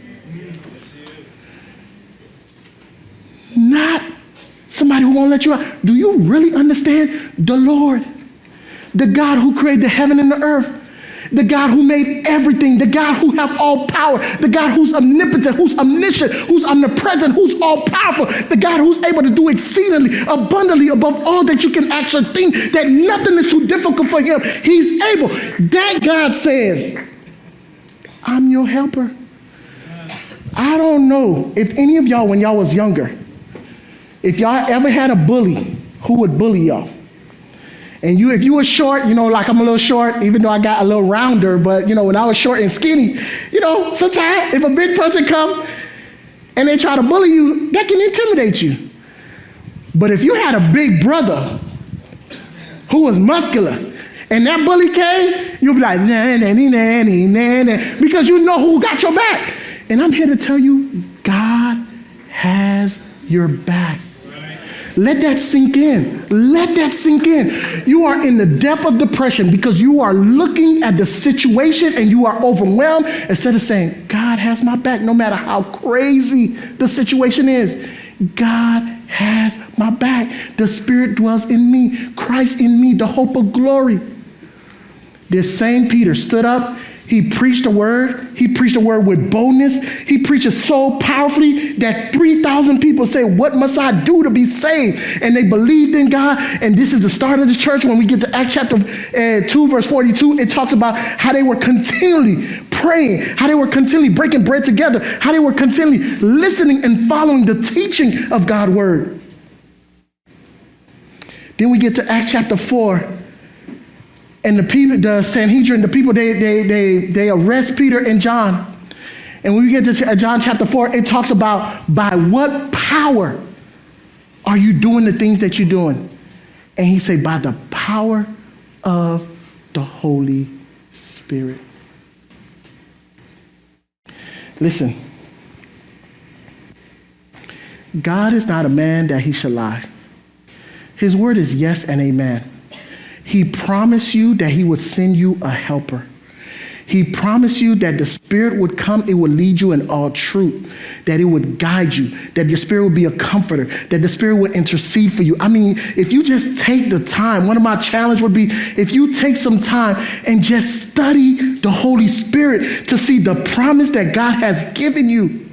Not somebody who won't let you out. Do you really understand the Lord? The God who created the heaven and the earth. The God who made everything, the God who have all power, the God who's omnipotent, who's omniscient, who's omnipresent, who's all powerful, the God who's able to do exceedingly, abundantly above all that you can ask or think, that nothing is too difficult for him. He's able. That God says, I'm your helper. I don't know if any of y'all, when y'all was younger, if y'all ever had a bully, who would bully y'all? And you, if you were short, you know, like I'm a little short, even though I got a little rounder, but, you know, when I was short and skinny, you know, sometimes if a big person come and they try to bully you, that can intimidate you. But if you had a big brother who was muscular and that bully came, you'll be like, nah, nah, nah, nah, nah, because you know who got your back. And I'm here to tell you, God has your back. Let that sink in. Let that sink in. You are in the depth of depression because you are looking at the situation and you are overwhelmed instead of saying, God has my back no matter how crazy the situation is. God has my back. The Spirit dwells in me. Christ in me, the hope of glory. This same Peter stood up. He preached the word. He preached the word with boldness. He preached it so powerfully that three thousand people say, what must I do to be saved? And they believed in God. And this is the start of the church. When we get to Acts chapter uh, two, verse forty-two, it talks about how they were continually praying, how they were continually breaking bread together, how they were continually listening and following the teaching of God's word. Then we get to Acts chapter four. And the people, the Sanhedrin, the people, they, they, they, they arrest Peter and John. And when we get to John chapter four, it talks about by what power are you doing the things that you're doing? And he said, by the power of the Holy Spirit. Listen, God is not a man that he shall lie. His word is yes and amen. He promised you that he would send you a helper. He promised you that the Spirit would come, it would lead you in all truth, that it would guide you, that your Spirit would be a comforter, that the Spirit would intercede for you. I mean, if you just take the time, one of my challenge would be if you take some time and just study the Holy Spirit to see the promise that God has given you.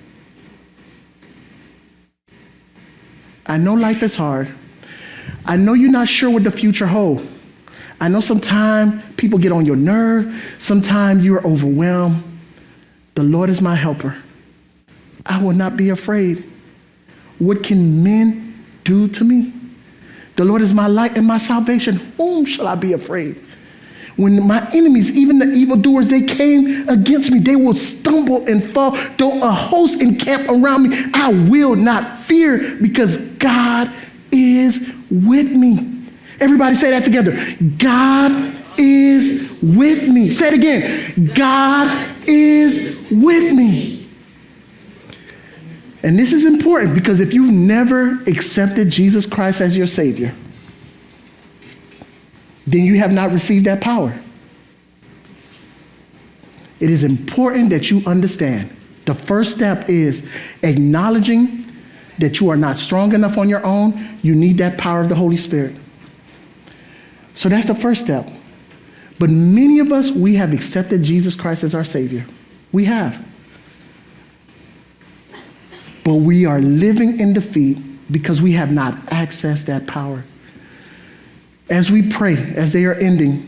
I know life is hard. I know you're not sure what the future holds. I know sometimes people get on your nerve. Sometimes you're overwhelmed. The Lord is my helper. I will not be afraid. what can men do to me? The Lord is my light and my salvation. Whom shall I be afraid? When my enemies, even the evildoers, they came against me, they will stumble and fall. Though a host encamp around me, I will not fear, because God is with me. Everybody say that together. God is with me. Say it again. God is with me. And this is important, because if you've never accepted Jesus Christ as your Savior, then you have not received that power. It is important that you understand. The first step is acknowledging that you are not strong enough on your own. You need that power of the Holy Spirit. So that's the first step. But many of us, we have accepted Jesus Christ as our Savior. We have. But we are living in defeat because we have not accessed that power. As we pray, as they are ending,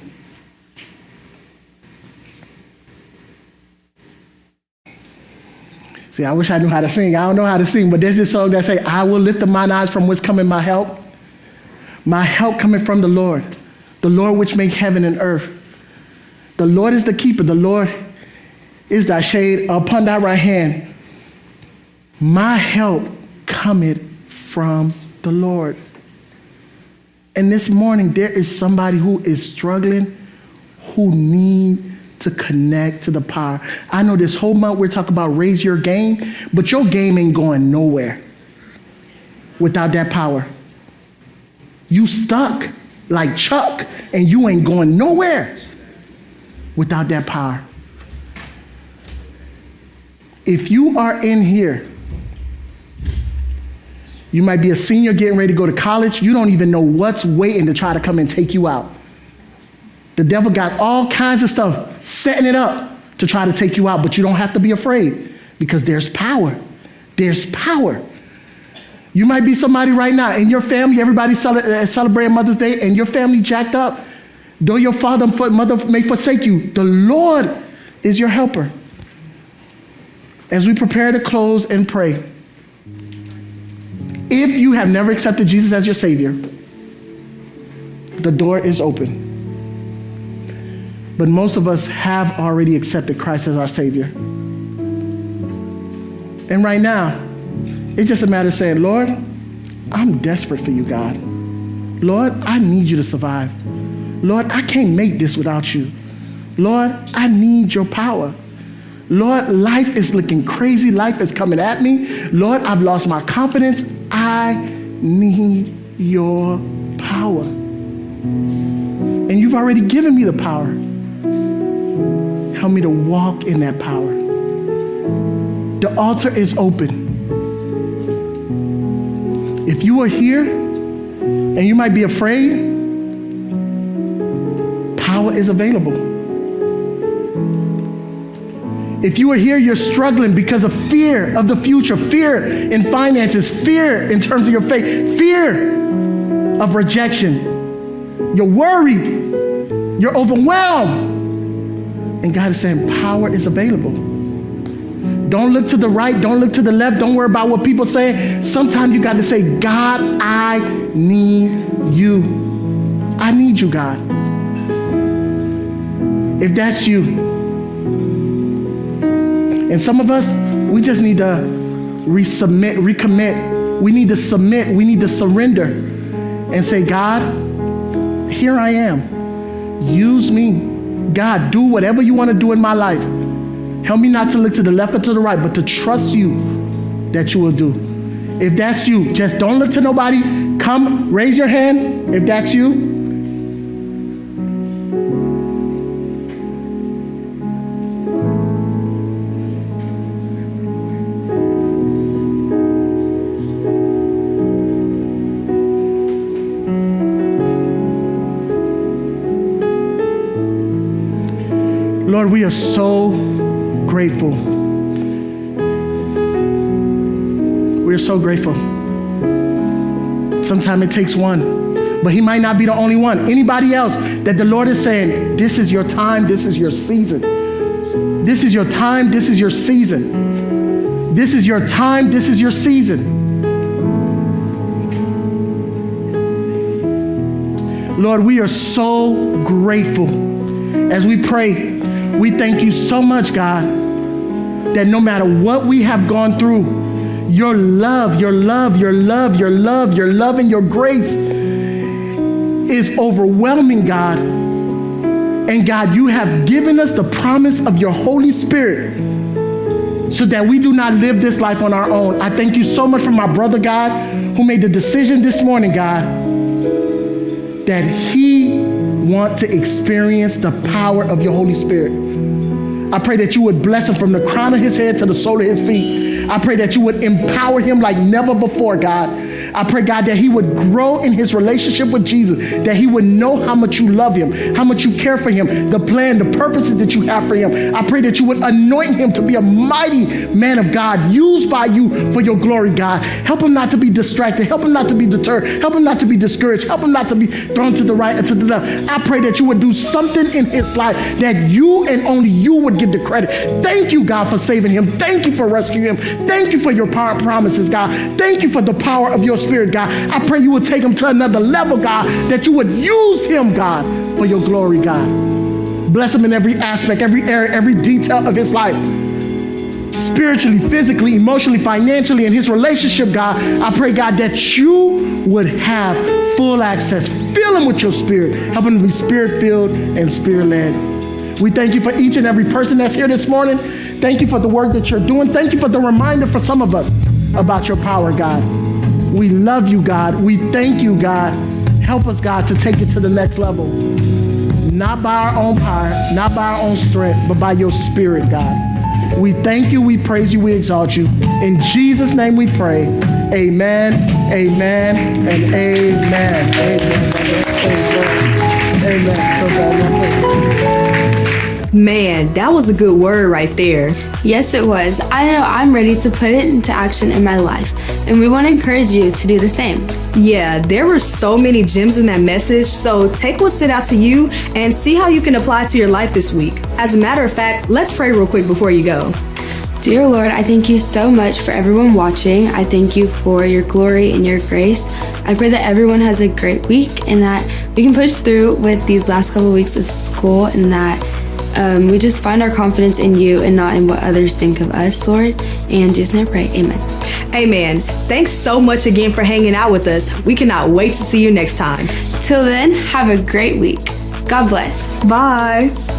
see, I wish I knew how to sing. I don't know how to sing, but there's this song that says, I will lift up mine eyes from whence cometh my help. My help cometh from the Lord, the Lord which made heaven and earth. The Lord is the keeper. The Lord is thy shade upon thy right hand. My help cometh from the Lord. And this morning, there is somebody who is struggling, who need to connect to the power. I know this whole month we're talking about raise your game, but your game ain't going nowhere without that power. You stuck like Chuck, and you ain't going nowhere without that power. If you are in here, you might be a senior getting ready to go to college. You don't even know what's waiting to try to come and take you out. The devil got all kinds of stuff setting it up to try to take you out, but you don't have to be afraid, because there's power. There's power. You might be somebody right now in your family, everybody celebrating Mother's Day, and your family jacked up. Though your father and mother may forsake you, the Lord is your helper. As we prepare to close and pray, if you have never accepted Jesus as your Savior, the door is open. But most of us have already accepted Christ as our Savior. And right now, it's just a matter of saying, Lord, I'm desperate for you, God. Lord, I need you to survive. Lord, I can't make this without you. Lord, I need your power. Lord, life is looking crazy. Life is coming at me. Lord, I've lost my confidence. I need your power. And you've already given me the power. Help me to walk in that power. The altar is open. If you are here and you might be afraid, power is available. If you are here, you're struggling because of fear of the future, fear in finances, fear in terms of your faith, fear of rejection. You're worried. You're overwhelmed. And God is saying power is available. Don't look to the right. Don't look to the left. Don't worry about what people say. Sometimes you got to say, God, I need you. I need you, God. If that's you. And some of us, we just need to resubmit, recommit. We need to submit. We need to surrender and say, God, here I am. Use me. God, do whatever you want to do in my life. Help me not to look to the left or to the right, but to trust you that you will do. If that's you, just don't look to nobody. Come, raise your hand if that's you. Lord, we are so grateful. We are so grateful. Sometimes it takes one, but he might not be the only one. Anybody else that the Lord is saying, this is your time, this is your season. This is your time, this is your season. This is your time, this is your season. Lord, we are so grateful. As we pray, we thank you so much, God, that no matter what we have gone through, your love, your love, your love, your love, your love and your grace is overwhelming, God. And God, you have given us the promise of your Holy Spirit so that we do not live this life on our own. I thank you so much for my brother, God, who made the decision this morning, God, that he want to experience the power of your Holy Spirit. I pray that you would bless him from the crown of his head to the sole of his feet. I pray that you would empower him like never before, God. I pray, God, that he would grow in his relationship with Jesus, that he would know how much you love him, how much you care for him, the plan, the purposes that you have for him. I pray that you would anoint him to be a mighty man of God, used by you for your glory, God. Help him not to be distracted. Help him not to be deterred. Help him not to be discouraged. Help him not to be thrown to the right and to the left. I pray that you would do something in his life that you and only you would get the credit. Thank you, God, for saving him. Thank you for rescuing him. Thank you for your power promises, God. Thank you for the power of your Spirit, God. I pray you would take him to another level, God, that you would use him, God, for your glory, God. Bless him in every aspect, every area, every detail of his life. Spiritually, physically, emotionally, financially, in his relationship, God. I pray, God, that you would have full access. Fill him with your spirit. Help him to be spirit-filled and spirit-led. We thank you for each and every person that's here this morning. Thank you for the work that you're doing. Thank you for the reminder for some of us about your power, God. We love you, God. We thank you, God. Help us, God, to take it to the next level. Not by our own power, not by our own strength, but by your Spirit, God. We thank you, we praise you, we exalt you. In Jesus' name we pray. Amen, amen, and amen. Amen. Amen. Amen. So God, man, that was a good word right there. Yes, it was. I know I'm ready to put it into action in my life, and we want to encourage you to do the same. Yeah, there were so many gems in that message, so take what stood out to you and see how you can apply it to your life this week. As a matter of fact, let's pray real quick before you go. Dear Lord, I thank you so much for everyone watching. I thank you for your glory and your grace. I pray that everyone has a great week and that we can push through with these last couple weeks of school, and that Um, we just find our confidence in you and not in what others think of us, Lord. And just I pray, amen. Amen. Thanks so much again for hanging out with us. We cannot wait to see you next time. Till then, have a great week. God bless. Bye.